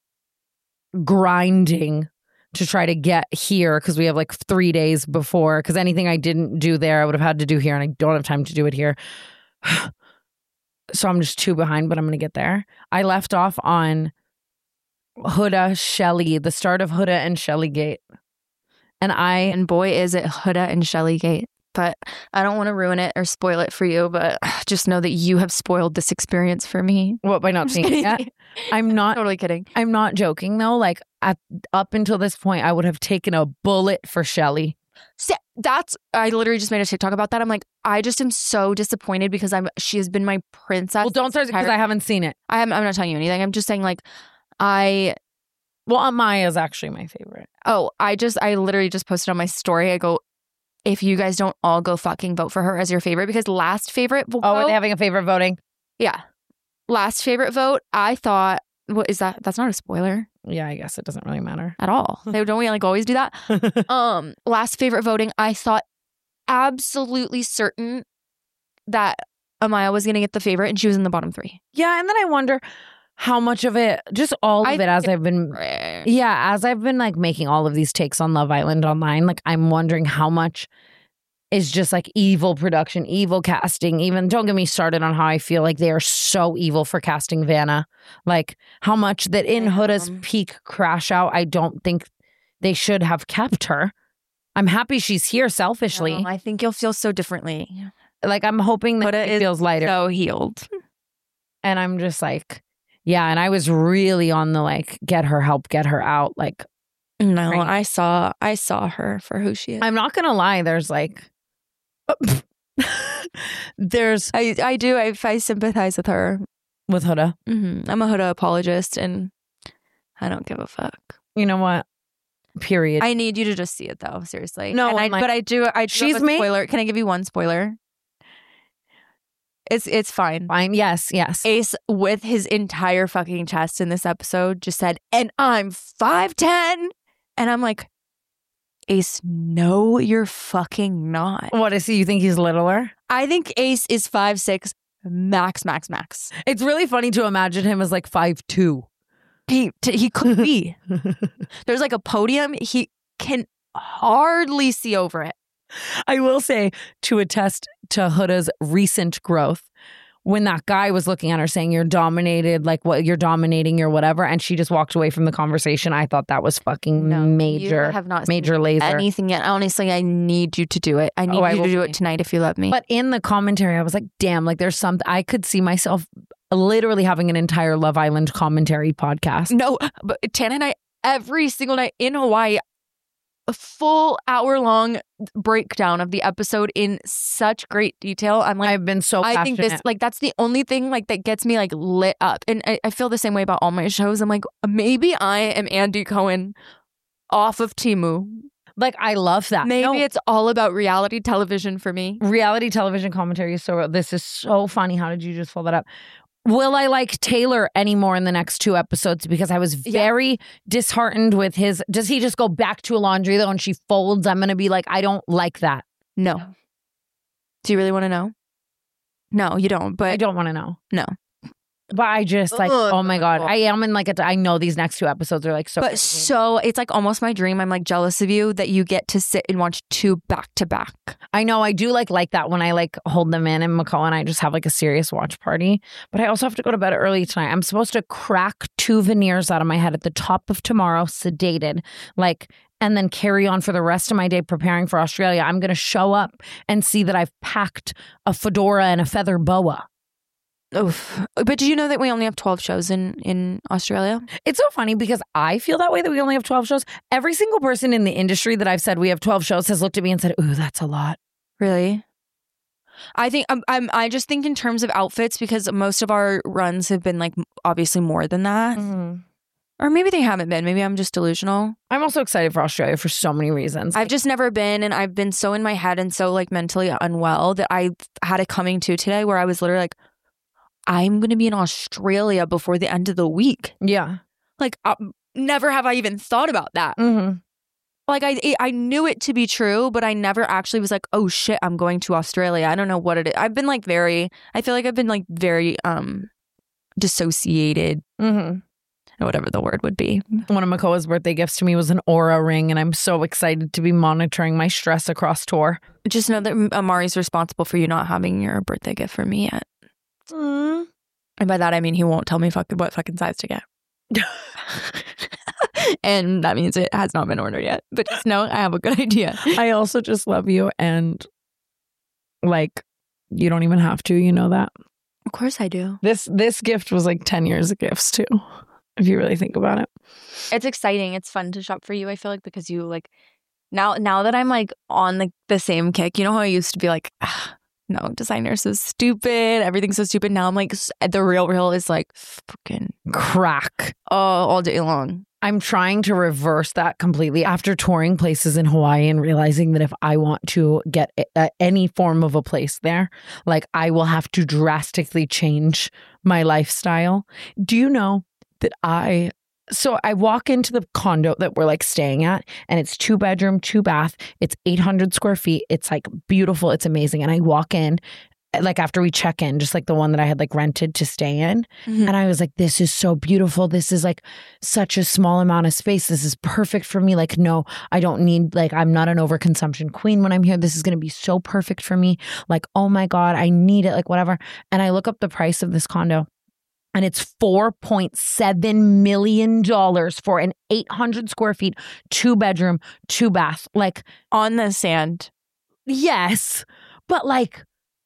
grinding to try to get here because we have like 3 days before, because anything I didn't do there I would have had to do here and I don't have time to do it here. So I'm just 2 behind, but I'm going to get there. I left off on Huda Shelly, the start of Huda and Shelly Gate. And boy, is it Huda and Shelly Gate. But I don't want to ruin it or spoil it for you, but just know that you have spoiled this experience for me. What, by not seeing it yet? I'm not totally kidding. I'm not joking though. Like up until this point, I would have taken a bullet for Shelly. I literally just made a TikTok about that. I'm like, I just am so disappointed because she has been my princess. Well, don't start because I haven't seen it. I'm not telling you anything. I'm just saying like Well, Amaya is actually my favorite. Oh, I literally just posted on my story. I go, if you guys don't all go fucking vote for her as your favorite, because last favorite vote. Oh, are they having a favorite voting? Yeah. Last favorite vote, I thought, what is that? That's not a spoiler. Yeah, I guess it doesn't really matter at all. Don't we like always do that? Last favorite voting, I thought absolutely certain that Amaya was going to get the favorite and she was in the bottom 3. Yeah, and then I wonder how much of it, just all of it as I've been like making all of these takes on Love Island online, like I'm wondering how much is just like evil production, evil casting. Even don't get me started on how I feel like they are so evil for casting Vanna. Like how much that in Huda's peak crash out, I don't think they should have kept her. I'm happy she's here selfishly. I think you'll feel so differently. Like I'm hoping that it feels lighter. So healed. And I'm just like, yeah. And I was really on the like, get her help, get her out. Like, no, right. I saw her for who she is. I'm not going to lie. There's like, There's I do. I sympathize with her. with Huda. I'm a Huda apologist, and I don't give a fuck. You know what? Period. I need you to just see it, though. Seriously. No, and like, but I do. she's have a spoiler. Can I give you one spoiler? It's fine. Fine. Yes. Ace, with his entire fucking chest in this episode, just said, "And I'm 5'10", and I'm like, Ace, no, you're fucking not. What is he? You think he's littler? I think Ace is 5'6", max. It's really funny to imagine him as like 5'2". He could be. There's like a podium. He can hardly see over it. I will say, to attest to Huda's recent growth, when that guy was looking at her saying you're dominated, like what you're dominating or whatever, and she just walked away from the conversation, I thought that was fucking major. You have not major seen laser. anything yet. Honestly, I need you to do it. I need you to do it tonight if you love me. But in the commentary, I was like, damn, like there's something I could see myself literally having an entire Love Island commentary podcast. No, but Tana and I, every single night in Hawaii, a full hour-long breakdown of the episode in such great detail. I'm like, I've been so passionate. I think this, like, that's the only thing like that gets me like lit up. And I feel the same way about all my shows. I'm like, maybe I am Andy Cohen off of Temu. Like, I love that. Maybe it's all about reality television for me. Reality television commentary is so, this is so funny. How did you just pull that up? Will I like Taylor anymore in the next 2 episodes? Because I was very disheartened with his. Does he just go back to a laundry though and she folds? I'm going to be like, I don't like that. No. Do you really want to know? No, you don't. But I don't want to know. No. But I just like, oh my God. I am in like I know these next 2 episodes are like so. But crazy. so it's like almost my dream. I'm like jealous of you that you get to sit and watch 2 back to back. I know I do like that when I like hold them in and Mako and I just have like a serious watch party. But I also have to go to bed early tonight. I'm supposed to crack 2 veneers out of my head at the top of tomorrow, sedated, like, and then carry on for the rest of my day preparing for Australia. I'm going to show up and see that I've packed a fedora and a feather boa. Oof. But do you know that we only have 12 shows in Australia? It's so funny because I feel that way, that we only have 12 shows. Every single person in the industry that I've said we have 12 shows has looked at me and said, ooh, that's a lot. Really? I think I just think in terms of outfits, because most of our runs have been like obviously more than that. Mm-hmm. Or maybe they haven't been. Maybe I'm just delusional. I'm also excited for Australia for so many reasons. I've just never been, and I've been so in my head and so like mentally unwell that I had a coming to today where I was literally like, I'm going to be in Australia before the end of the week. Yeah. Like, never have I even thought about that. Mm-hmm. Like, I knew it to be true, but I never actually was like, oh shit, I'm going to Australia. I don't know what it is. I've been like I feel like I've been like very dissociated. Mm-hmm. Whatever the word would be. One of Makoa's birthday gifts to me was an Aura ring, and I'm so excited to be monitoring my stress across tour. Just know that Amari's responsible for you not having your birthday gift for me yet. Mm. And by that, I mean he won't tell me what fucking size to get. And that means it has not been ordered yet. But just know I have a good idea. I also just love you, and like, you don't even have to, you know that. Of course I do. This gift was like 10 years of gifts too, if you really think about it. It's exciting. It's fun to shop for you, I feel like, because you like now that I'm like on the same kick, you know how I used to be like, no, designer's so stupid. Everything's so stupid. Now I'm like, the real is like freaking crack. Oh, all day long. I'm trying to reverse that completely after touring places in Hawaii and realizing that if I want to get any form of a place there, like I will have to drastically change my lifestyle. Do you know that I walk into the condo that we're like staying at, and it's 2 bedroom, 2 bath. It's 800 square feet. It's like beautiful. It's amazing. And I walk in like after we check in, just like the one that I had like rented to stay in. Mm-hmm. And I was like, this is so beautiful. This is like such a small amount of space. This is perfect for me. Like, no, I don't need, like, I'm not an overconsumption queen when I'm here. This is going to be so perfect for me. Like, oh my God, I need it. Like, whatever. And I look up the price of this condo, and it's $4.7 million for an 800 square feet, 2 bedroom, 2 bath. Like, on the sand. Yes. But like,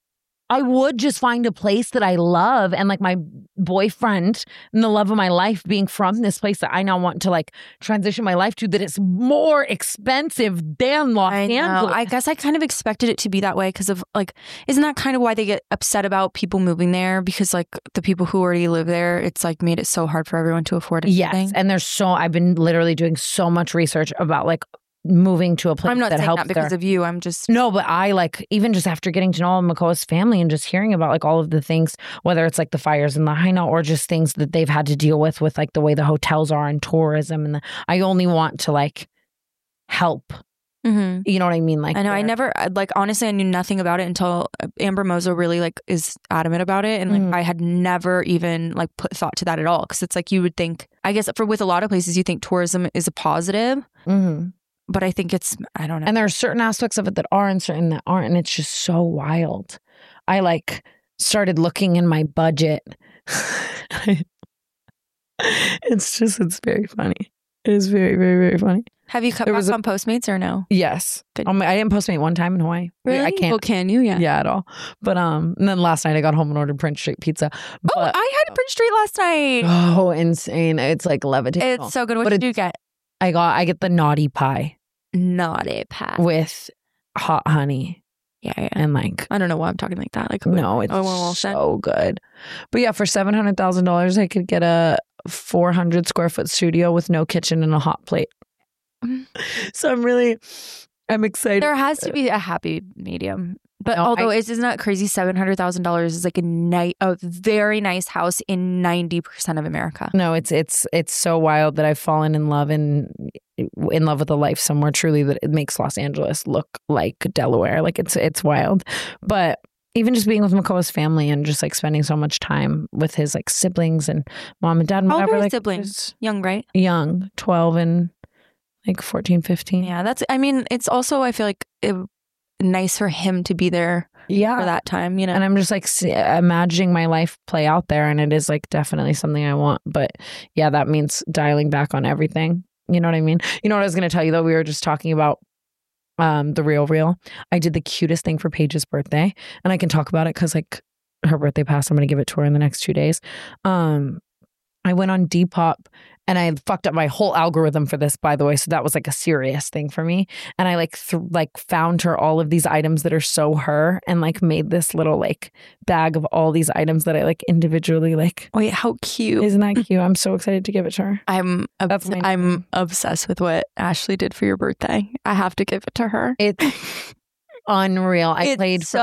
I would just find a place that I love, and like my boyfriend and the love of my life being from this place that I now want to like transition my life to, that it's more expensive than Los Angeles. I guess I kind of expected it to be that way because of like, isn't that kind of why they get upset about people moving there? Because like the people who already live there, it's like made it so hard for everyone to afford it. Yes. And I've been literally doing so much research about like moving to a place I'm not that saying helps that because there. of you. I'm just No, but I like, even just after getting to know Makoa's family and just hearing about like all of the things, whether it's like the fires in Lahaina or just things that they've had to deal with like the way the hotels are and tourism, and I only want to like help. Mm-hmm. You know what I mean? Like, I know. I never like, honestly, I knew nothing about it until Amber Mozo really like is adamant about it, and like I had never even like put thought to that at all, because it's like you would think, I guess with a lot of places you think tourism is a positive. But I think I don't know. And there are certain aspects of it that are and certain that aren't. And it's just so wild. I like started looking in my budget. It's very funny. It is very, very, very funny. Have you cut back on Postmates or no? Yes. Good. I didn't Postmate one time in Hawaii. Really? I can't. Well, can you? Yeah. Yeah, at all. But and then last night I got home and ordered Prince Street pizza. But, I had Prince Street last night. Oh, insane. It's like levitating. It's so good. What did you get? I get the naughty pie. Naughty pie. With hot honey. Yeah. And like, I don't know why I'm talking like that. Like, no, it's so good. But yeah, for $700,000, I could get a 400 square foot studio with no kitchen and a hot plate. So I'm excited. There has to be a happy medium. But No, although isn't that crazy? $700,000 is like a very nice house in 90% of America. No, it's so wild that I've fallen in love with a life somewhere truly that it makes Los Angeles look like Delaware. Like it's wild. But even just being with Makoa's family and just like spending so much time with his like siblings and mom and dad and How whatever. old are like, siblings? Young, right? Young, 12 and like 14, 15. Yeah, it's also, I feel like nice for him to be there for that time, you know? And I'm just like imagining my life play out there, and it is like definitely something I want. But yeah, that means dialing back on everything. You know what I mean? You know what I was going to tell you though? We were just talking about the Real. I did the cutest thing for Paige's birthday, and I can talk about it because like her birthday passed. I'm going to give it to her in the next 2 days. I went on Depop and I fucked up my whole algorithm for this, by the way. So that was like a serious thing for me. And I like found her all of these items that are so her, and like made this little like bag of all these items that I like individually like. Wait, how cute. Isn't that cute? I'm so excited to give it to her. I'm obsessed with what Ashley did for your birthday. I have to give it to her. It's unreal. I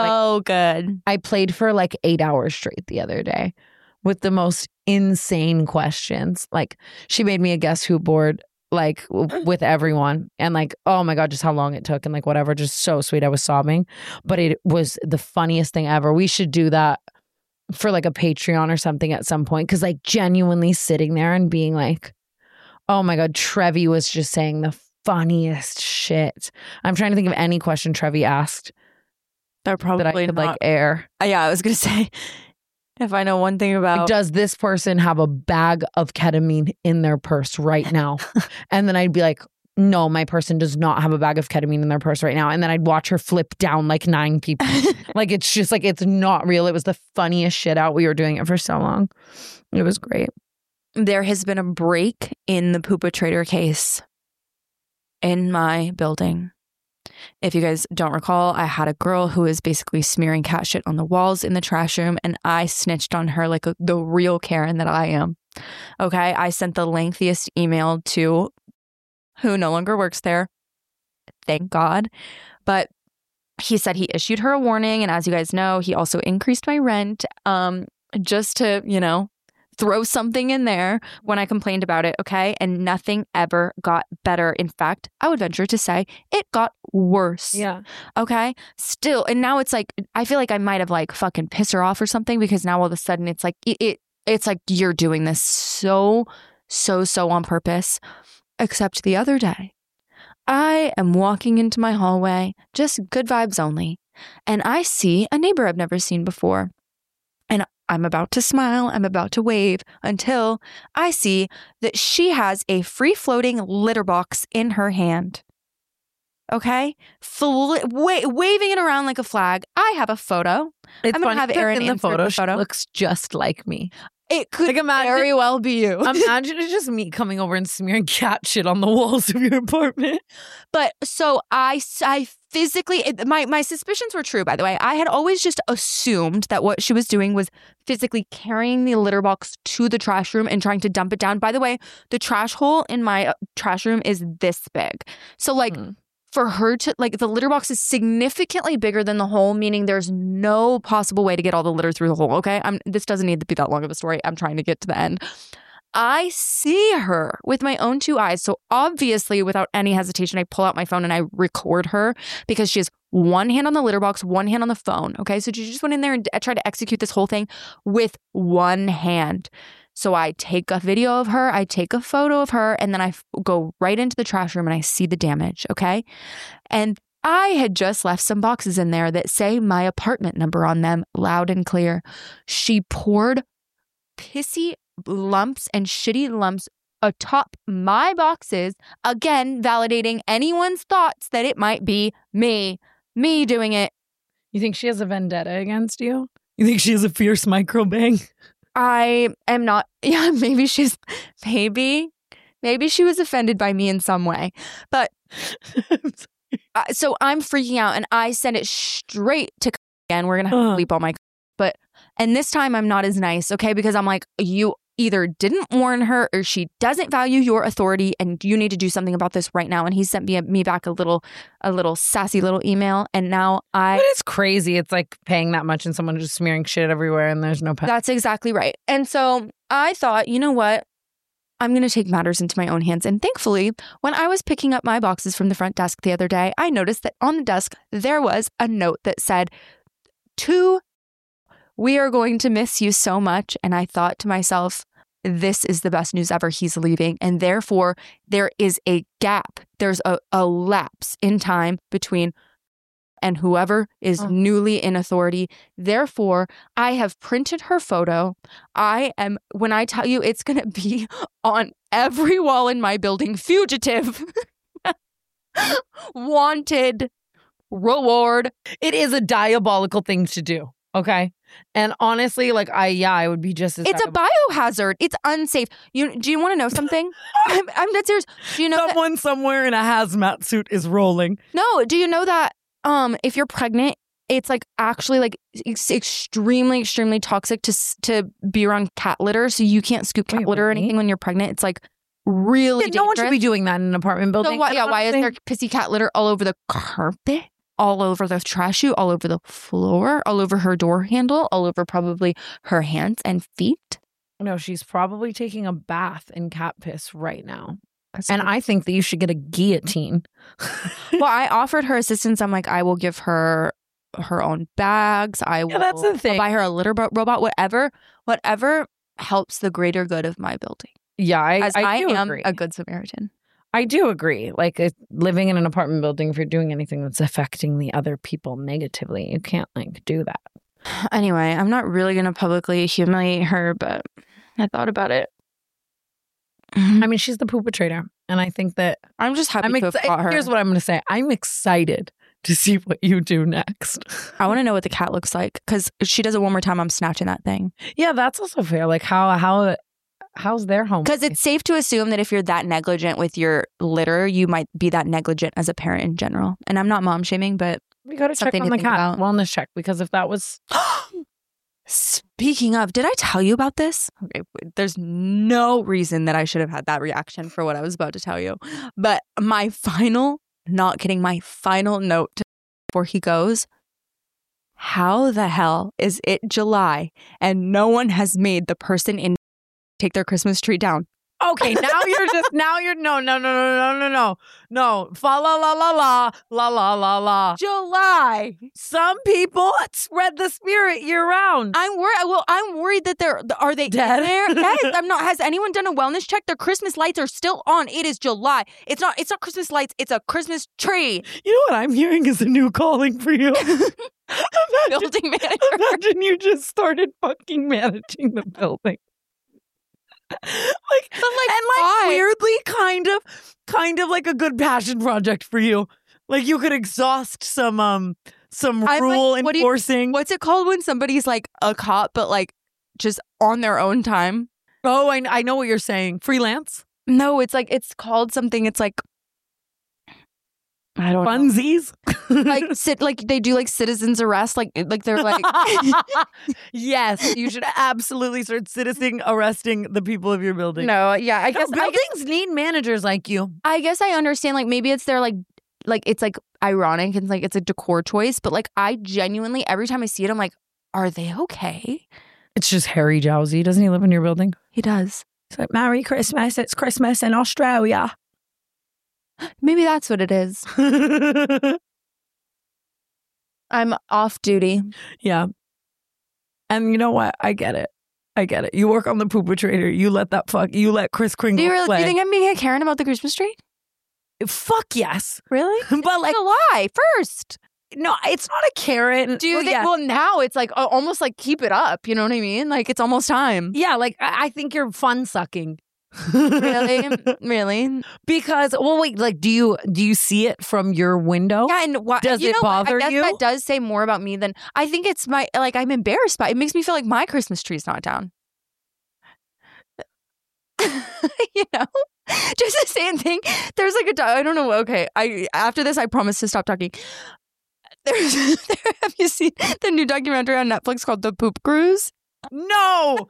played for like 8 hours straight the other day with the most insane questions. Like she made me a Guess Who board like with everyone, and like, oh my God, just how long it took and like whatever, just so sweet. I was sobbing, but it was the funniest thing ever. We should do that for like a Patreon or something at some point, because like genuinely sitting there and being like, oh my God, Trevi was just saying the funniest shit. I'm trying to think of any question Trevi asked that I could like air. Yeah, I was gonna say, if I know one thing about... Like, does this person have a bag of ketamine in their purse right now? And then I'd be like, no, my person does not have a bag of ketamine in their purse right now. And then I'd watch her flip down like 9 people. Like, it's just like, it's not real. It was the funniest shit out. We were doing it for so long. It was great. There has been a break in the Poopa Trader case in my building. If you guys don't recall, I had a girl who was basically smearing cat shit on the walls in the trash room, and I snitched on her like the real Karen that I am. Okay, I sent the lengthiest email to who no longer works there. Thank God. But he said he issued her a warning, and as you guys know, he also increased my rent just to, you know, throw something in there when I complained about it, okay? And nothing ever got better. In fact, I would venture to say it got worse. Yeah. Okay? Still, and now it's like, I feel like I might have like fucking pissed her off or something, because now all of a sudden it's like, it's like you're doing this so on purpose. Except the other day, I am walking into my hallway, just good vibes only, and I see a neighbor I've never seen before. And I'm about to smile, I'm about to wave, until I see that she has a free-floating litter box in her hand. okay? Waving it around like a flag. I have a photo. It's I'm going funny to have that Erin in the insert photo, the she photo. looks just like me. It could Like, imagine- very well be you. Imagine it's just me coming over and smearing cat shit on the walls of your apartment. But so I physically, my suspicions were true, by the way. I had always just assumed that what she was doing was physically carrying the litter box to the trash room and trying to dump it down. By the way, the trash hole in my trash room is this big. So like for her to, like, the litter box is significantly bigger than the hole, meaning there's no possible way to get all the litter through the hole, okay? This doesn't need to be that long of a story. I'm trying to get to the end. I see her with my own two eyes. So obviously, without any hesitation, I pull out my phone and I record her because she has one hand on the litter box, one hand on the phone. Okay. So she just went in there and tried to execute this whole thing with one hand. So I take a video of her, I take a photo of her, and then I go right into the trash room and I see the damage. Okay. And I had just left some boxes in there that say my apartment number on them loud and clear. She poured pissy lumps and shitty lumps atop my boxes, again validating anyone's thoughts that it might be me doing it. You think she has a vendetta against you? You think she has a fierce microbang? I am not. Yeah, maybe she was offended by me in some way, but so I'm freaking out and I send it straight to again. We're gonna have to bleep all my, and this time I'm not as nice, okay? Because I'm like, you either didn't warn her or she doesn't value your authority and you need to do something about this right now. And he sent me back a little sassy little email. And now But it's crazy. It's like paying that much and someone just smearing shit everywhere and there's no That's exactly right. And so I thought, you know what? I'm going to take matters into my own hands. And thankfully, when I was picking up my boxes from the front desk the other day, I noticed that on the desk, there was a note that said, "We are going to miss you so much." And I thought to myself, this is the best news ever. He's leaving. And therefore, there is a gap. There's a lapse in time between and whoever is newly in authority. Therefore, I have printed her photo. When I tell you it's going to be on every wall in my building, fugitive, wanted, reward. It is a diabolical thing to do. Okay. And honestly, like I would be just as It's a biohazard. It's unsafe. Do you want to know something? I'm dead serious. Do you know someone somewhere in a hazmat suit is rolling? No. Do you know that if you're pregnant, it's like actually like it's extremely, extremely toxic to be around cat litter. So you can't scoop cat litter or anything when you're pregnant. It's like really dangerous. No one should be doing that in an apartment building. So why is there pissy cat litter all over the carpet? All over the trash chute, all over the floor, all over her door handle, all over probably her hands and feet. No, she's probably taking a bath in cat piss right now. And I think that you should get a guillotine. Well, I offered her assistance. I'm like, I will give her her own bags. I will that's the thing. I'll buy her a litter robot, whatever helps the greater good of my building. Yeah, I do am agree. A good Samaritan. I do agree. Like living in an apartment building, if you're doing anything that's affecting the other people negatively, you can't like do that. Anyway, I'm not really going to publicly humiliate her, but I thought about it. I mean, she's the poopatrator. And I think that I'm just happy to have caught her. Here's what I'm going to say. I'm excited to see what you do next. I want to know what the cat looks like because she does it one more time. I'm snatching that thing. Yeah, that's also fair. Like how's their home? Because it's safe to assume that if you're that negligent with your litter, you might be that negligent as a parent in general. And I'm not mom shaming, but we got to check on the cat wellness check because if that was. Speaking of, did I tell you about this? Okay, there's no reason that I should have had that reaction for what I was about to tell you. But my final note before he goes, how the hell is it July and no one has made the person in take their Christmas tree down? Okay, now you're no. Fa la la la la la la la la. July. Some people spread the spirit year round. I'm worried. Well, I'm worried that are they dead? In there? Yes, I'm not. Has anyone done a wellness check? Their Christmas lights are still on. It is July. It's not Christmas lights. It's a Christmas tree. You know what I'm hearing is a new calling for you. Building manager. Imagine you just started fucking managing the building. Weirdly kind of like a good passion project for you. Like you could exhaust some I'm rule like, enforcing. What's it called when somebody's like a cop, but like just on their own time? Oh, I know what you're saying. Freelance? No, it's like, it's called something. It's like, I don't know. Funsies? Like they do like citizens arrest. Like they're like, yes, you should absolutely start citizen arresting the people of your building. no, yeah, I guess buildings need managers like you. I guess I understand. Like maybe it's their like it's like ironic and like it's a decor choice, but like I genuinely every time I see it, I'm like, are they okay? It's just Harry Jowsey. Doesn't he live in your building? He does. It's like, Merry Christmas. It's Christmas in Australia. Maybe that's what it is. I'm off duty. Yeah. And you know what? I get it. You work on the Poopatrator. You let Kris Kringle Do play. you think I'm being a Karen about the Christmas tree? Fuck yes. Really? But like, a lie first. no, it's not a Karen. Do you think? Yeah. Well, now it's like almost like keep it up. You know what I mean? Like it's almost time. Yeah, like I think you're fun sucking. Really? Really? Because wait, like do you see it from your window? Yeah, and does it bother I guess you? that does say more about me than I think it's my like I'm embarrassed by it. It makes me feel like my Christmas tree's not down. You know? Just the same thing. There's like I don't know. Okay, after this I promise to stop talking. Have you seen the new documentary on Netflix called The Poop Cruise? No.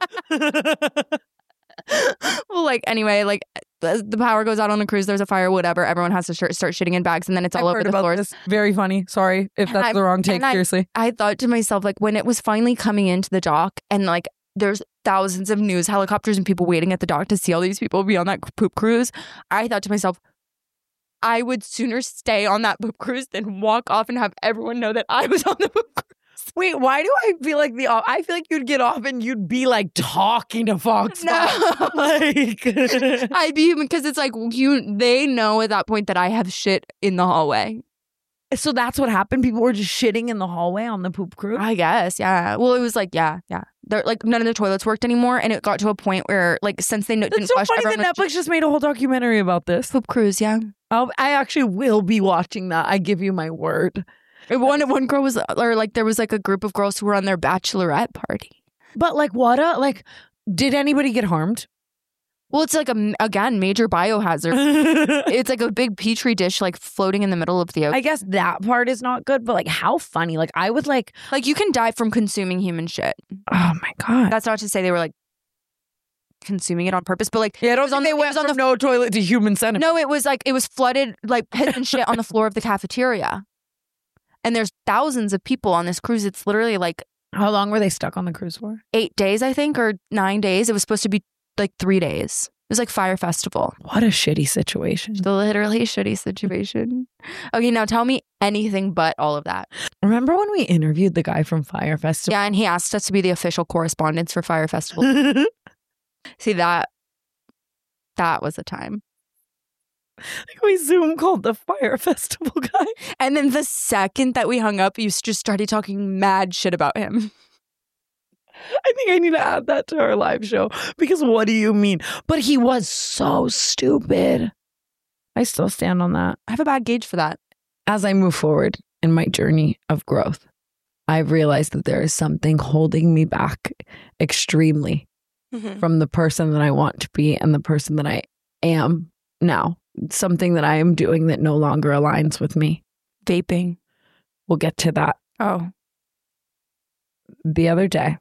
Well, like anyway, like the power goes out on the cruise. There's a fire, whatever. Everyone has to start shitting in bags, and then it's all over the floor. Very funny. Sorry if that's the wrong take. Seriously, I thought to myself, like when it was finally coming into the dock, and like there's thousands of news helicopters and people waiting at the dock to see all these people be on that poop cruise. I thought to myself, I would sooner stay on that poop cruise than walk off and have everyone know that I was on the poop cruise. Wait, why do I feel like I feel like you'd get off and you'd be like talking to Fox. No. Like I'd be, because it's like they know at that point that I have shit in the hallway. So that's what happened. People were just shitting in the hallway on the poop cruise. I guess, yeah. Well, it was like, yeah. They're like none of the toilets worked anymore, and it got to a point where, like, since they didn't so flush, funny that Netflix just made a whole documentary about this poop cruise. Yeah, I actually will be watching that. I give you my word. One girl was, or like there was like a group of girls who were on their bachelorette party. But like, did anybody get harmed? Well, it's like again major biohazard. It's like a big petri dish like floating in the middle of the ocean. I guess that part is not good, but like how funny. Like I would like you can die from consuming human shit. Oh my God. That's not to say they were like consuming it on purpose, but like I don't think they went from no toilet to human centipede. No, it was like it was flooded like piss and shit on the floor of the cafeteria. And there's thousands of people on this cruise. It's literally like, how long were they stuck on the cruise for? 8 days, I think, or 9 days. It was supposed to be like 3 days. It was like Fire Festival. What a shitty situation. Literally shitty situation. Okay, now tell me anything but all of that. Remember when we interviewed the guy from Fire Festival? Yeah, and he asked us to be the official correspondents for Fire Festival. See, that was a time. We Zoom called the Fire Festival guy. And then the second that we hung up, you just started talking mad shit about him. I think I need to add that to our live show, because what do you mean? But he was so stupid. I still stand on that. I have a bad gauge for that. As I move forward in my journey of growth, I've realized that there is something holding me back extremely from the person that I want to be and the person that I am now. Something that I am doing that no longer aligns with me. Vaping. We'll get to that. Oh. The other day,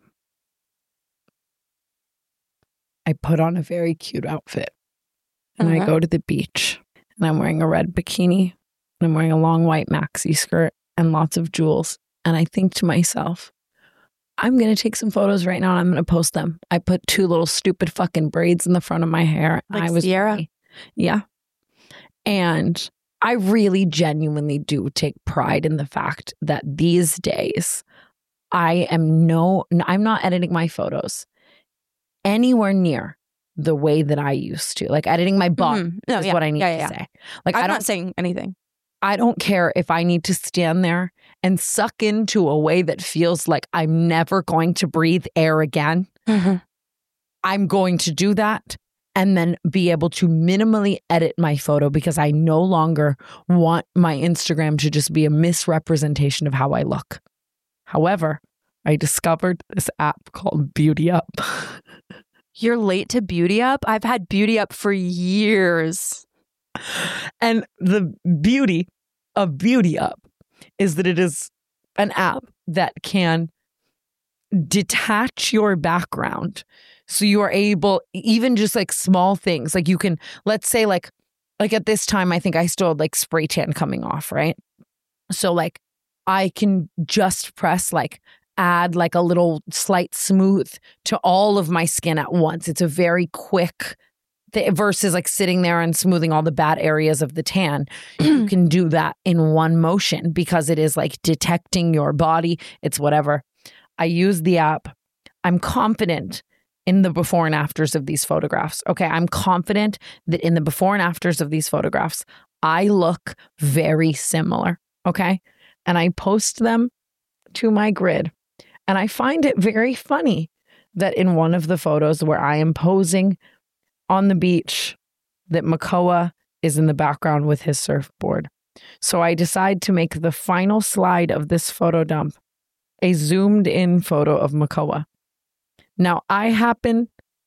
I put on a very cute outfit and I go to the beach and I'm wearing a red bikini and I'm wearing a long white maxi skirt and lots of jewels. And I think to myself, I'm going to take some photos right now and I'm going to post them. I put 2 little stupid fucking braids in the front of my hair. Like I was Sierra? ready. Yeah. And I really genuinely do take pride in the fact that these days I'm not editing my photos anywhere near the way that I used to. Like editing my butt is what I need to say. Like I'm not saying anything. I don't care if I need to stand there and suck into a way that feels like I'm never going to breathe air again. I'm going to do that. and then be able to minimally edit my photo because I no longer want my Instagram to just be a misrepresentation of how I look. However, I discovered this app called Beauty Up. You're late to Beauty Up? I've had Beauty Up for years. And the beauty of Beauty Up is that it is an app that can detach your background. So you are able, even just like small things, like you can, let's say like at this time, I think I still had like spray tan coming off, right? So like I can just press like add like a little slight smooth to all of my skin at once. It's a very quick versus like sitting there and smoothing all the bad areas of the tan. You can do that in one motion because it is like detecting your body. It's whatever. I use the app. I'm confident in the before and afters of these photographs. Okay, I'm confident that in the before and afters of these photographs, I look very similar. Okay, and I post them to my grid. And I find it very funny that in one of the photos where I am posing on the beach, that Makoa is in the background with his surfboard. So I decide to make the final slide of this photo dump a zoomed in photo of Makoa. Now, I happen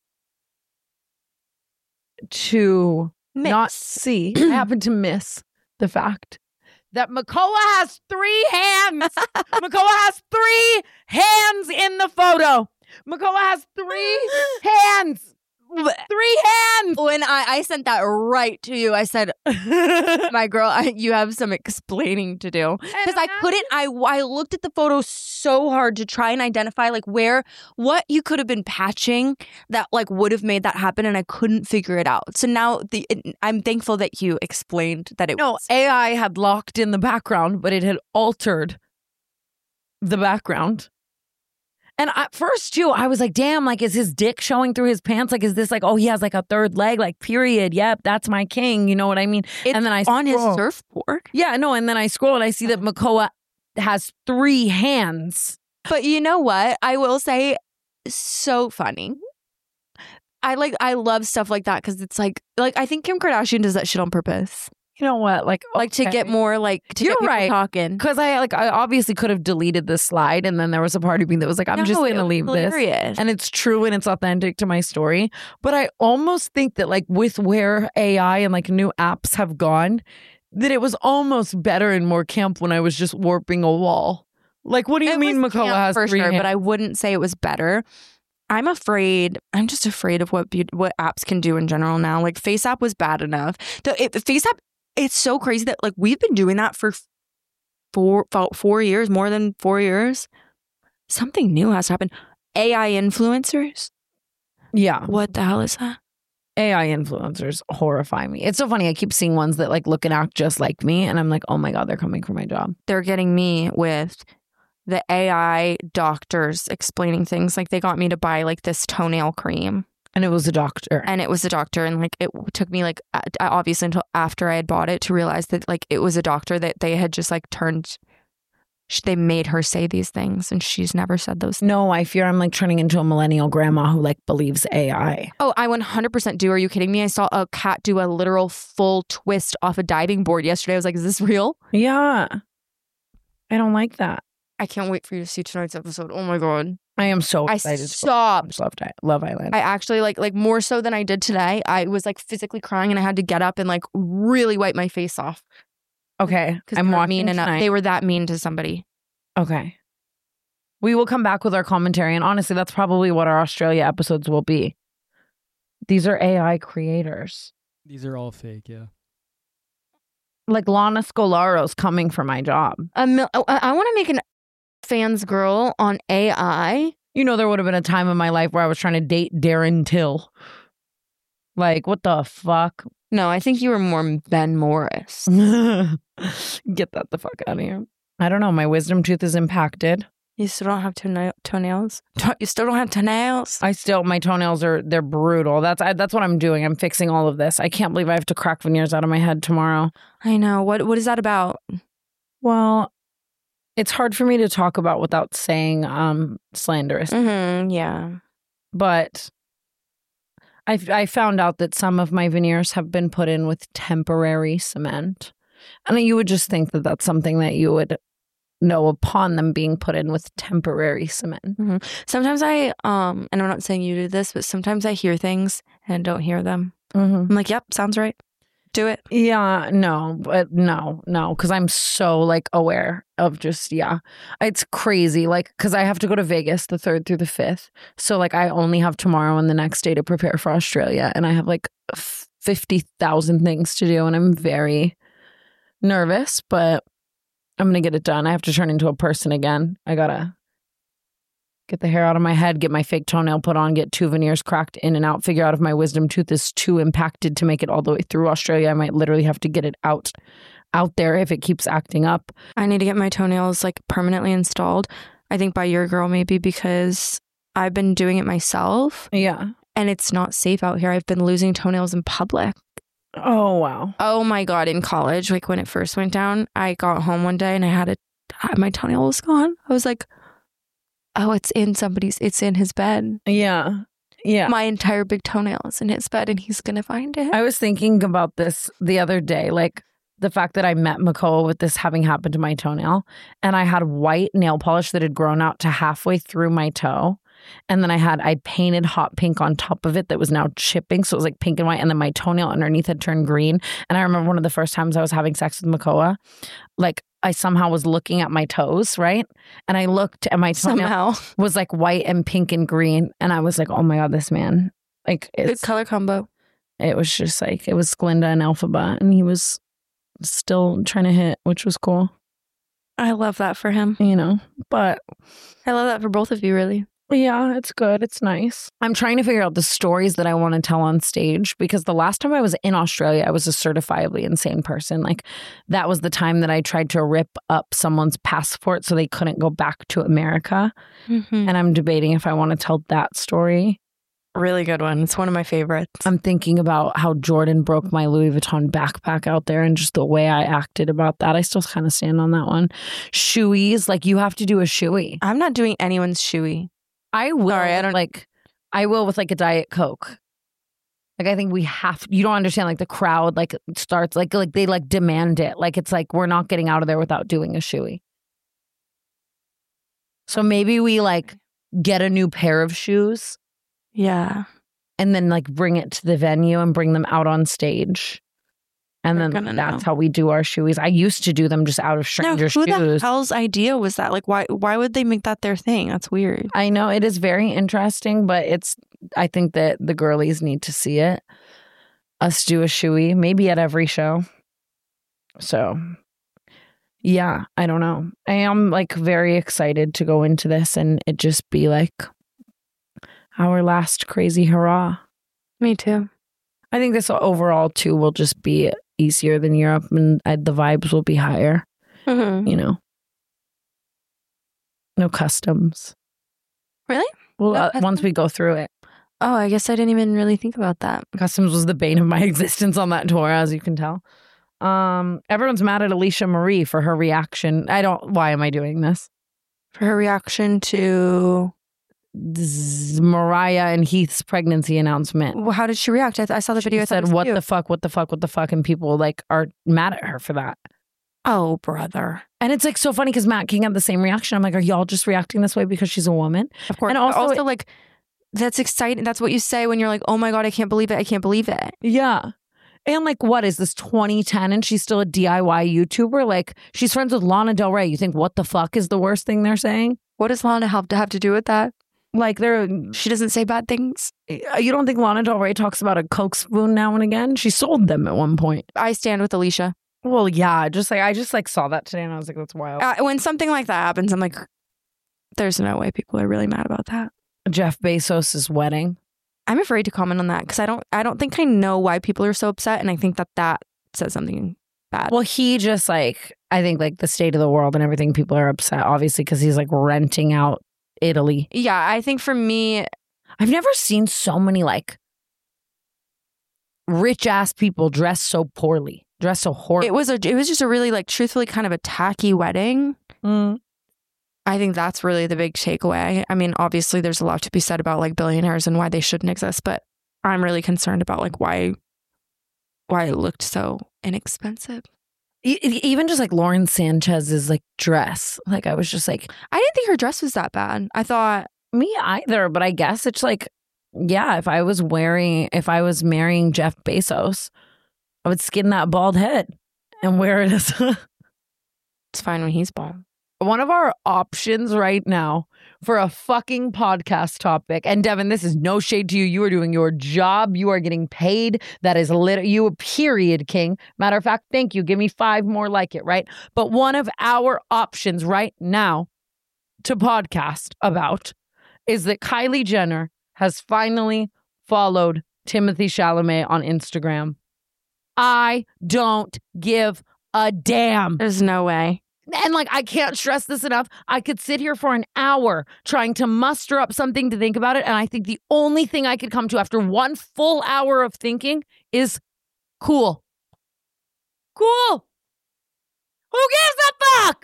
to not see, I happen to miss the fact that Makoa has 3 hands. Makoa has 3 hands in the photo. Makoa has 3 hands. 3 hands. When I sent that right to you, I said, my girl, you have some explaining to do. Because I couldn't, I looked at the photo so hard to try and identify like what you could have been patching that like would have made that happen, and I couldn't figure it out. So now I'm thankful that you explained that it was. AI had locked in the background, but it had altered the background. And at first, too, I was like, damn, like, is his dick showing through his pants? Like, is this like, oh, he has like a third leg, like, period. Yep, that's my king. You know what I mean? And then I on his surfboard. Yeah, no. And then I scroll and I see that Makoa has 3 hands. But you know what? I will say, so funny. I love stuff like that because it's like I think Kim Kardashian does that shit on purpose. You know what? Like to get more like to You're get people right. talking. Because I obviously could have deleted this slide, and then there was a part of me that was like, I'm just gonna leave hilarious. this. And it's true and it's authentic to my story. But I almost think that like with where AI and like new apps have gone, that it was almost better and more camp when I was just warping a wall. Like, what do you mean Makoa has for 3 sure, hands? but I wouldn't say it was better. I'm just afraid of what apps can do in general now. Like FaceApp was bad enough. FaceApp, it's so crazy that like we've been doing that for 4 years, more than 4 years. Something new has to happen. AI influencers. Yeah. What the hell is that? AI influencers horrify me. It's so funny. I keep seeing ones that like look and act just like me, and I'm like, oh my God, they're coming for my job. They're getting me with the AI doctors explaining things. Like they got me to buy like this toenail cream. And it was a doctor. And like it took me like obviously until after I had bought it to realize that like it was a doctor that they had just like they made her say these things, and she's never said those things. No, I fear I'm like turning into a millennial grandma who like believes AI. Oh, I 100% do. Are you kidding me? I saw a cat do a literal full twist off a diving board yesterday. I was like, is this real? Yeah. I don't like that. I can't wait for you to see tonight's episode. Oh my God. I am so excited. I stopped. Love Island. I actually like more so than I did today. I was like physically crying, and I had to get up and like really wipe my face off. Okay. I'm watching tonight. They were that mean to somebody. Okay. We will come back with our commentary. And honestly, that's probably what our Australia episodes will be. These are AI creators. These are all fake, yeah. Like Lana Scolaro's coming for my job. I want to make an fans girl on AI. You know, there would have been a time in my life where I was trying to date Darren Till. Like, what the fuck? No, I think you were more Ben Morris. Get that the fuck out of here. I don't know. My wisdom tooth is impacted. You still don't have toenails? You still don't have toenails? My toenails they're brutal. That's what I'm doing. I'm fixing all of this. I can't believe I have to crack veneers out of my head tomorrow. I know. What is that about? Well, it's hard for me to talk about without saying slanderous. Mm-hmm, yeah. But I found out that some of my veneers have been put in with temporary cement. And you would just think that that's something that you would know upon them being put in with temporary cement. Mm-hmm. Sometimes and I'm not saying you do this, but sometimes I hear things and don't hear them. I'm like, yep, sounds right. Do it. Yeah, no, because I'm so like aware of just, it's crazy. Like, because I have to go to Vegas the 3rd through the 5th. So like I only have tomorrow and the next day to prepare for Australia. And I have like 50,000 things to do. And I'm very nervous, but I'm going to get it done. I have to turn into a person again. I got to get the hair out of my head, get my fake toenail put on, get 2 veneers cracked in and out, figure out if my wisdom tooth is too impacted to make it all the way through Australia. I might literally have to get it out there if it keeps acting up. I need to get my toenails like permanently installed. I think by your girl maybe, because I've been doing it myself. Yeah. And it's not safe out here. I've been losing toenails in public. Oh, wow. Oh my God. In college, like when it first went down, I got home one day and I had my toenail was gone. I was like, oh, it's in his bed. Yeah. Yeah. My entire big toenail is in his bed and he's going to find it. I was thinking about this the other day, like the fact that I met Makoa with this having happened to my toenail, and I had white nail polish that had grown out to halfway through my toe. And then I painted hot pink on top of it that was now chipping. So it was like pink and white. And then my toenail underneath had turned green. And I remember one of the first times I was having sex with Makoa, like I somehow was looking at my toes, right? And I looked and my toenail was like white and pink and green. And I was like, oh my God, this man. Like, good color combo. It was just like, it was Glinda and Elphaba. And he was still trying to hit, which was cool. I love that for him. You know, but I love that for both of you, really. Yeah, it's good. It's nice. I'm trying to figure out the stories that I want to tell on stage, because the last time I was in Australia, I was a certifiably insane person. Like, that was the time that I tried to rip up someone's passport so they couldn't go back to America. And I'm debating if I want to tell that story. Really good one. It's one of my favorites. I'm thinking about how Jordan broke my Louis Vuitton backpack out there and just the way I acted about that. I still kind of stand on that one. Shoeies, like you have to do a shoey. I'm not doing anyone's shoey. I will. Sorry, I will with like a Diet Coke. Like, I think we have, you don't understand, like the crowd like starts, like they like demand it. Like, it's like, we're not getting out of there without doing a shoey. So maybe we like get a new pair of shoes. Yeah. And then like bring it to the venue and bring them out on stage. And then that's how we do our shoeies. I used to do them just out of stranger shoes. Who the hell's idea was that? Like, why would they make that their thing? That's weird. I know, it is very interesting, but I think that the girlies need to see it. Us do a shoey, maybe at every show. So, yeah, I don't know. I am like very excited to go into this and it just be like our last crazy hurrah. Me too. I think this overall too will just be easier than Europe, and the vibes will be higher. You know, no customs. Really? Well, once we go through it. Oh, I guess I didn't even really think about that. Customs was the bane of my existence on that tour, as you can tell. Everyone's mad at Alicia Marie for her reaction. Why am I doing this? For her reaction to Mariah and Heath's pregnancy announcement. Well, how did she react? I saw the video. She said, what the fuck? And people like are mad at her for that. Oh, brother. And it's like so funny because Matt King had the same reaction. I'm like, are y'all just reacting this way because she's a woman? Of course. And also like, that's exciting. That's what you say when you're like, oh my God, I can't believe it. I can't believe it. Yeah. And like, what is this, 2010 and she's still a DIY YouTuber? Like, she's friends with Lana Del Rey. You think what the fuck is the worst thing they're saying? What does Lana have to do with that? Like, she doesn't say bad things. You don't think Lana Del Rey talks about a Coke spoon now and again? She sold them at one point. I stand with Alicia. Well, yeah, I just saw that today and I was like, that's wild. When something like that happens, I'm like, there's no way people are really mad about that. Jeff Bezos' wedding. I'm afraid to comment on that because I don't think I know why people are so upset, and I think that says something bad. Well, he just like, I think like the state of the world and everything, people are upset obviously because he's like renting out Italy. Yeah, I think for me, I've never seen so many like rich ass people dressed so poorly, dressed so horribly. It was just a really like truthfully kind of a tacky wedding. I think that's really the big takeaway. I mean, obviously there's a lot to be said about like billionaires and why they shouldn't exist, but I'm really concerned about like why it looked so inexpensive. Even just like Lauren Sanchez's like dress. Like I was just like, I didn't think her dress was that bad. I thought me either, but I guess it's like, yeah, if I was marrying Jeff Bezos, I would skin that bald head and wear it as it's fine when he's bald. One of our options right now for a fucking podcast topic, and Devin, this is no shade to you. You are doing your job. You are getting paid. That is you, period, king. Matter of fact, thank you. Give me 5 more like it, right? But one of our options right now to podcast about is that Kylie Jenner has finally followed Timothée Chalamet on Instagram. I don't give a damn. There's no way. And like, I can't stress this enough. I could sit here for an hour trying to muster up something to think about it. And I think the only thing I could come to after 1 full hour of thinking is cool. Cool. Who gives a fuck?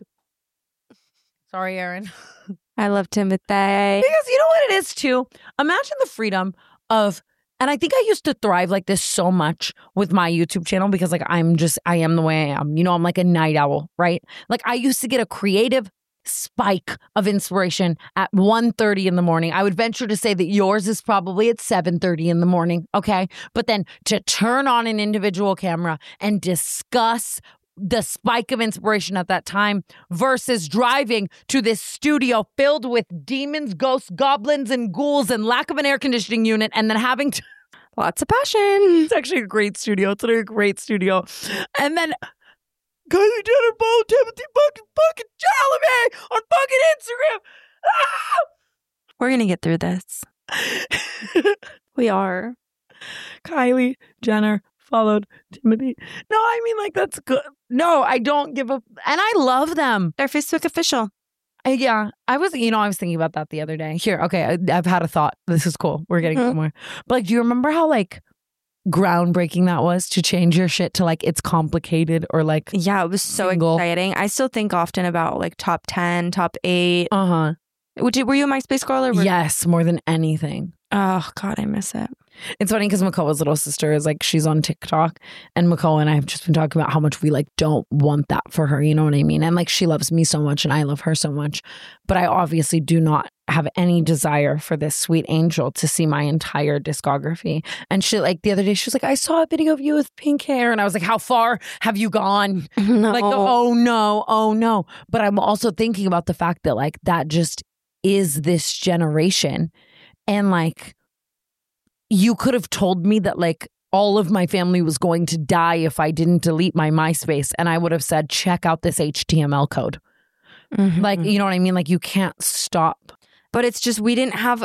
Sorry, Aaron. I love Timothée. Because you know what it is too? Imagine the freedom of, and I think I used to thrive like this so much with my YouTube channel because like I am the way I am. You know, I'm like a night owl, right? Like I used to get a creative spike of inspiration at 1:30 in the morning. I would venture to say that yours is probably at 7:30 in the morning, okay? But then to turn on an individual camera and discuss the spike of inspiration at that time versus driving to this studio filled with demons, ghosts, goblins, and ghouls and lack of an air conditioning unit and then having to... Lots of passion. It's actually a great studio. It's a great studio. And then Kylie Jenner followed Timothée fucking Chalamet on fucking Instagram. Ah! We're going to get through this. We are. Kylie Jenner followed Timothée. No, I mean, like, that's good. No, I don't give a... And I love them. They're Facebook official. Yeah. I was thinking about that the other day. Here, okay, I've had a thought. This is cool. We're getting somewhere. But, like, do you remember how, like, groundbreaking that was to change your shit to, like, it's complicated or, like... Yeah, it was so exciting. I still think often about, like, top 10, top 8. Uh-huh. Were you a MySpace girl? Or Yes, more than anything. Oh, God, I miss it. It's funny because Makoa's little sister is like, she's on TikTok and Makoa and I have just been talking about how much we like don't want that for her. You know what I mean? And like, she loves me so much and I love her so much. But I obviously do not have any desire for this sweet angel to see my entire discography. And she like the other day, she was like, I saw a video of you with pink hair. And I was like, how far have you gone? No. Like, oh no. But I'm also thinking about the fact that like, that just is this generation. And like, you could have told me that like all of my family was going to die if I didn't delete my MySpace. And I would have said, check out this HTML code. Mm-hmm. Like, you know what I mean? Like you can't stop. But it's just, we didn't have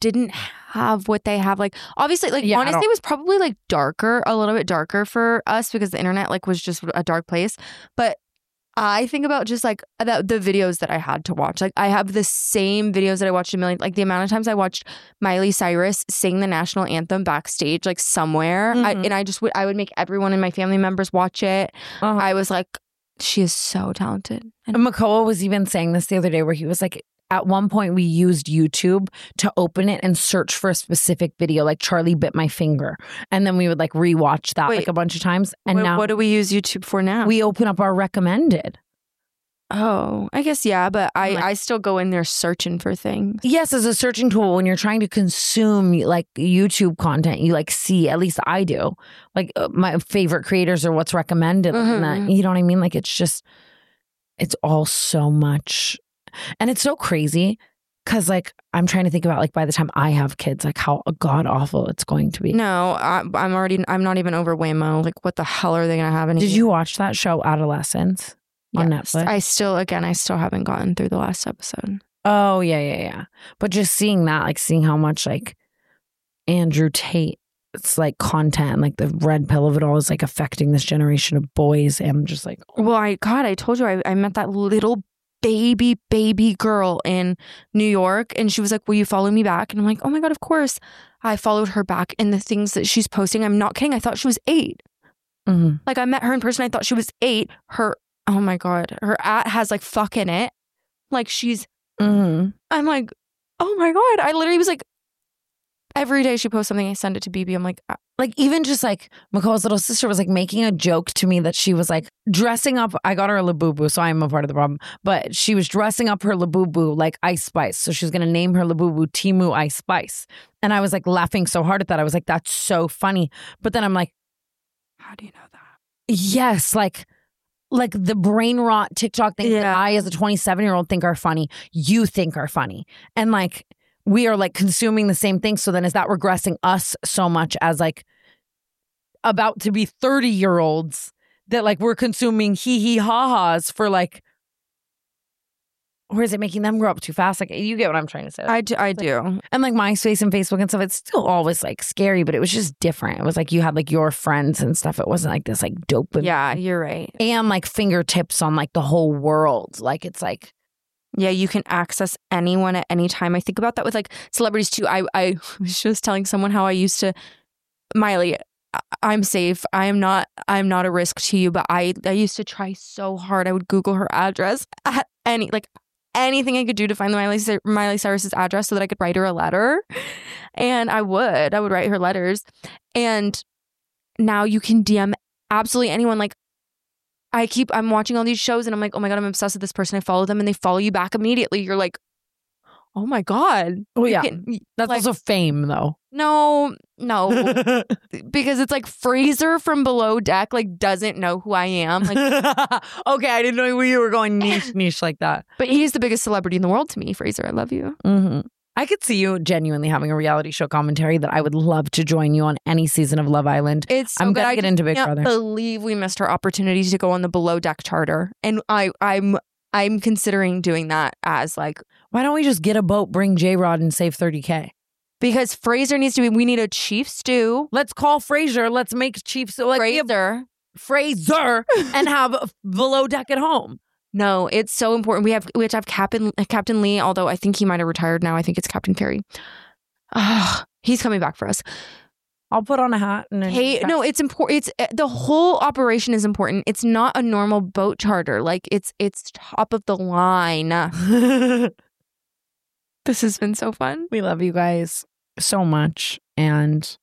what they have. Like, obviously, like, yeah, honestly, it was probably like a little bit darker for us because the internet like was just a dark place. But I think about just like the videos that I had to watch. Like I have the same videos that I watched a million, like the amount of times I watched Miley Cyrus sing the national anthem backstage, like somewhere. Mm-hmm. I would make everyone in my family members watch it. Uh-huh. I was like, she is so talented. And Makoa was even saying this the other day where he was like, at one point we used YouTube to open it and search for a specific video, like Charlie Bit My Finger. And then we would like rewatch that like a bunch of times. And now what do we use YouTube for now? We open up our recommended. Oh, I guess, yeah. But I still go in there searching for things. Yes, as a searching tool, when you're trying to consume like YouTube content, you like see, at least I do, like my favorite creators or what's recommended. Mm-hmm. And that, you know what I mean? Like it's all so much. And it's so crazy because like I'm trying to think about like by the time I have kids, like how god awful it's going to be. No, I'm not even over Waymo. Like what the hell are they going to have? Did you watch that show Adolescence on Netflix? I still haven't gotten through the last episode. Oh, yeah. But just seeing that, like seeing how much like Andrew Tate, it's like content, like the red pill of it all is like affecting this generation of boys. And I'm just like, oh. Well, I told you I met that little baby girl in New York and she was like, will you follow me back? And I'm like, oh my God, of course. I followed her back and the things that she's posting, I'm not kidding, I thought she was 8. Mm-hmm. Like I met her in person, I thought she was 8. Oh my God, her @ has like fuck in it. Like she's, I'm like, oh my God. I literally was like, Every day she posts something, I send it to BB. I'm like even just like Makoa's little sister was like making a joke to me that she was like dressing up. I got her a Labubu, so I am a part of the problem. But she was dressing up her Labubu like Ice Spice. So she was going to name her Labubu Timu Ice Spice. And I was like laughing so hard at that. I was like, that's so funny. But then I'm like, how do you know that? Yes, like the brain rot TikTok things that I as a 27-year-old think are funny, you think are funny. And like we are like consuming the same thing. So then is that regressing us so much as like about to be 30-year-olds that like we're consuming hee ha-has for like, or is it making them grow up too fast? Like, you get what I'm trying to say. I do. And like MySpace and Facebook and stuff, it's still always like scary, but it was just different. It was like you had like your friends and stuff. It wasn't like this like dopamine. Yeah, you're right. And like fingertips on like the whole world. Like it's like. Yeah, you can access anyone at any time. I think about that with like celebrities too. I was just telling someone how I used to, Miley, I'm safe. I'm not a risk to you, but I used to try so hard. I would Google her address at anything I could do to find the Miley Cyrus's address so that I could write her a letter. And I would write her letters. And now you can DM absolutely anyone. Like I'm watching all these shows and I'm like, oh my God, I'm obsessed with this person. I follow them and they follow you back immediately. You're like, oh my God. Oh yeah. That's like, also fame though. No. Because it's like Fraser from Below Deck like doesn't know who I am. Like, okay, I didn't know you were going niche like that. But he's the biggest celebrity in the world to me, Fraser. I love you. Mm-hmm. I could see you genuinely having a reality show commentary that I would love to join you on any season of Love Island. I'm going to get into Big Brother. I can't believe we missed our opportunity to go on the Below Deck charter. And I'm considering doing that as like. Why don't we just get a boat, bring J-Rod and save $30,000? Because Fraser we need a chief stew. Let's call Fraser. Let's make chief stew. Fraser and have Below Deck at home. No, it's so important. We have Captain Lee, although I think he might have retired now. I think it's Captain Carey. He's coming back for us. I'll put on a hat. No, it's important. The whole operation is important. It's not a normal boat charter. Like it's top of the line. This has been so fun. We love you guys so much. And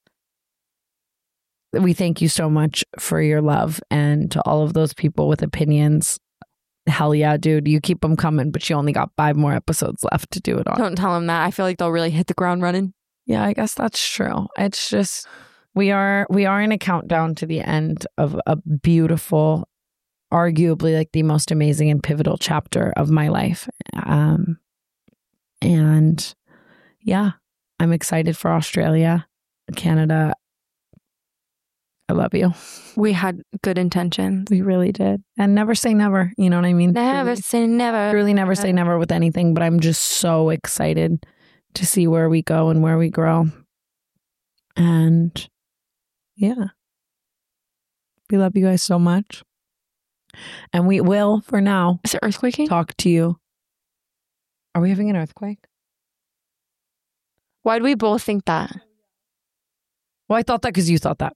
we thank you so much for your love. And to all of those people with opinions, hell yeah, dude, you keep them coming, but you only got 5 more episodes left to do it on. Don't tell them that. I feel like they'll really hit the ground running. Yeah, I guess that's true. It's just, we are in a countdown to the end of a beautiful, arguably like the most amazing and pivotal chapter of my life. And yeah, I'm excited for Australia, Canada. I love you. We had good intentions. We really did. And never say never. You know what I mean? Never say never. Really never say never with anything. But I'm just so excited to see where we go and where we grow. And yeah. We love you guys so much. And we will, for now. Is it earthquaking? Talk to you. Are we having an earthquake? Why do we both think that? Well, I thought that because you thought that.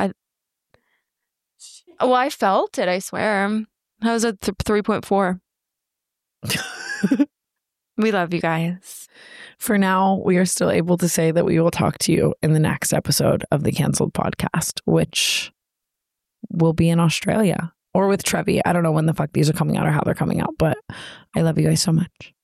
Well, I felt it, I swear. I was at 3.4. We love you guys. For now, we are still able to say that we will talk to you in the next episode of the Canceled Podcast, which will be in Australia or with Trevi. I don't know when the fuck these are coming out or how they're coming out, but I love you guys so much.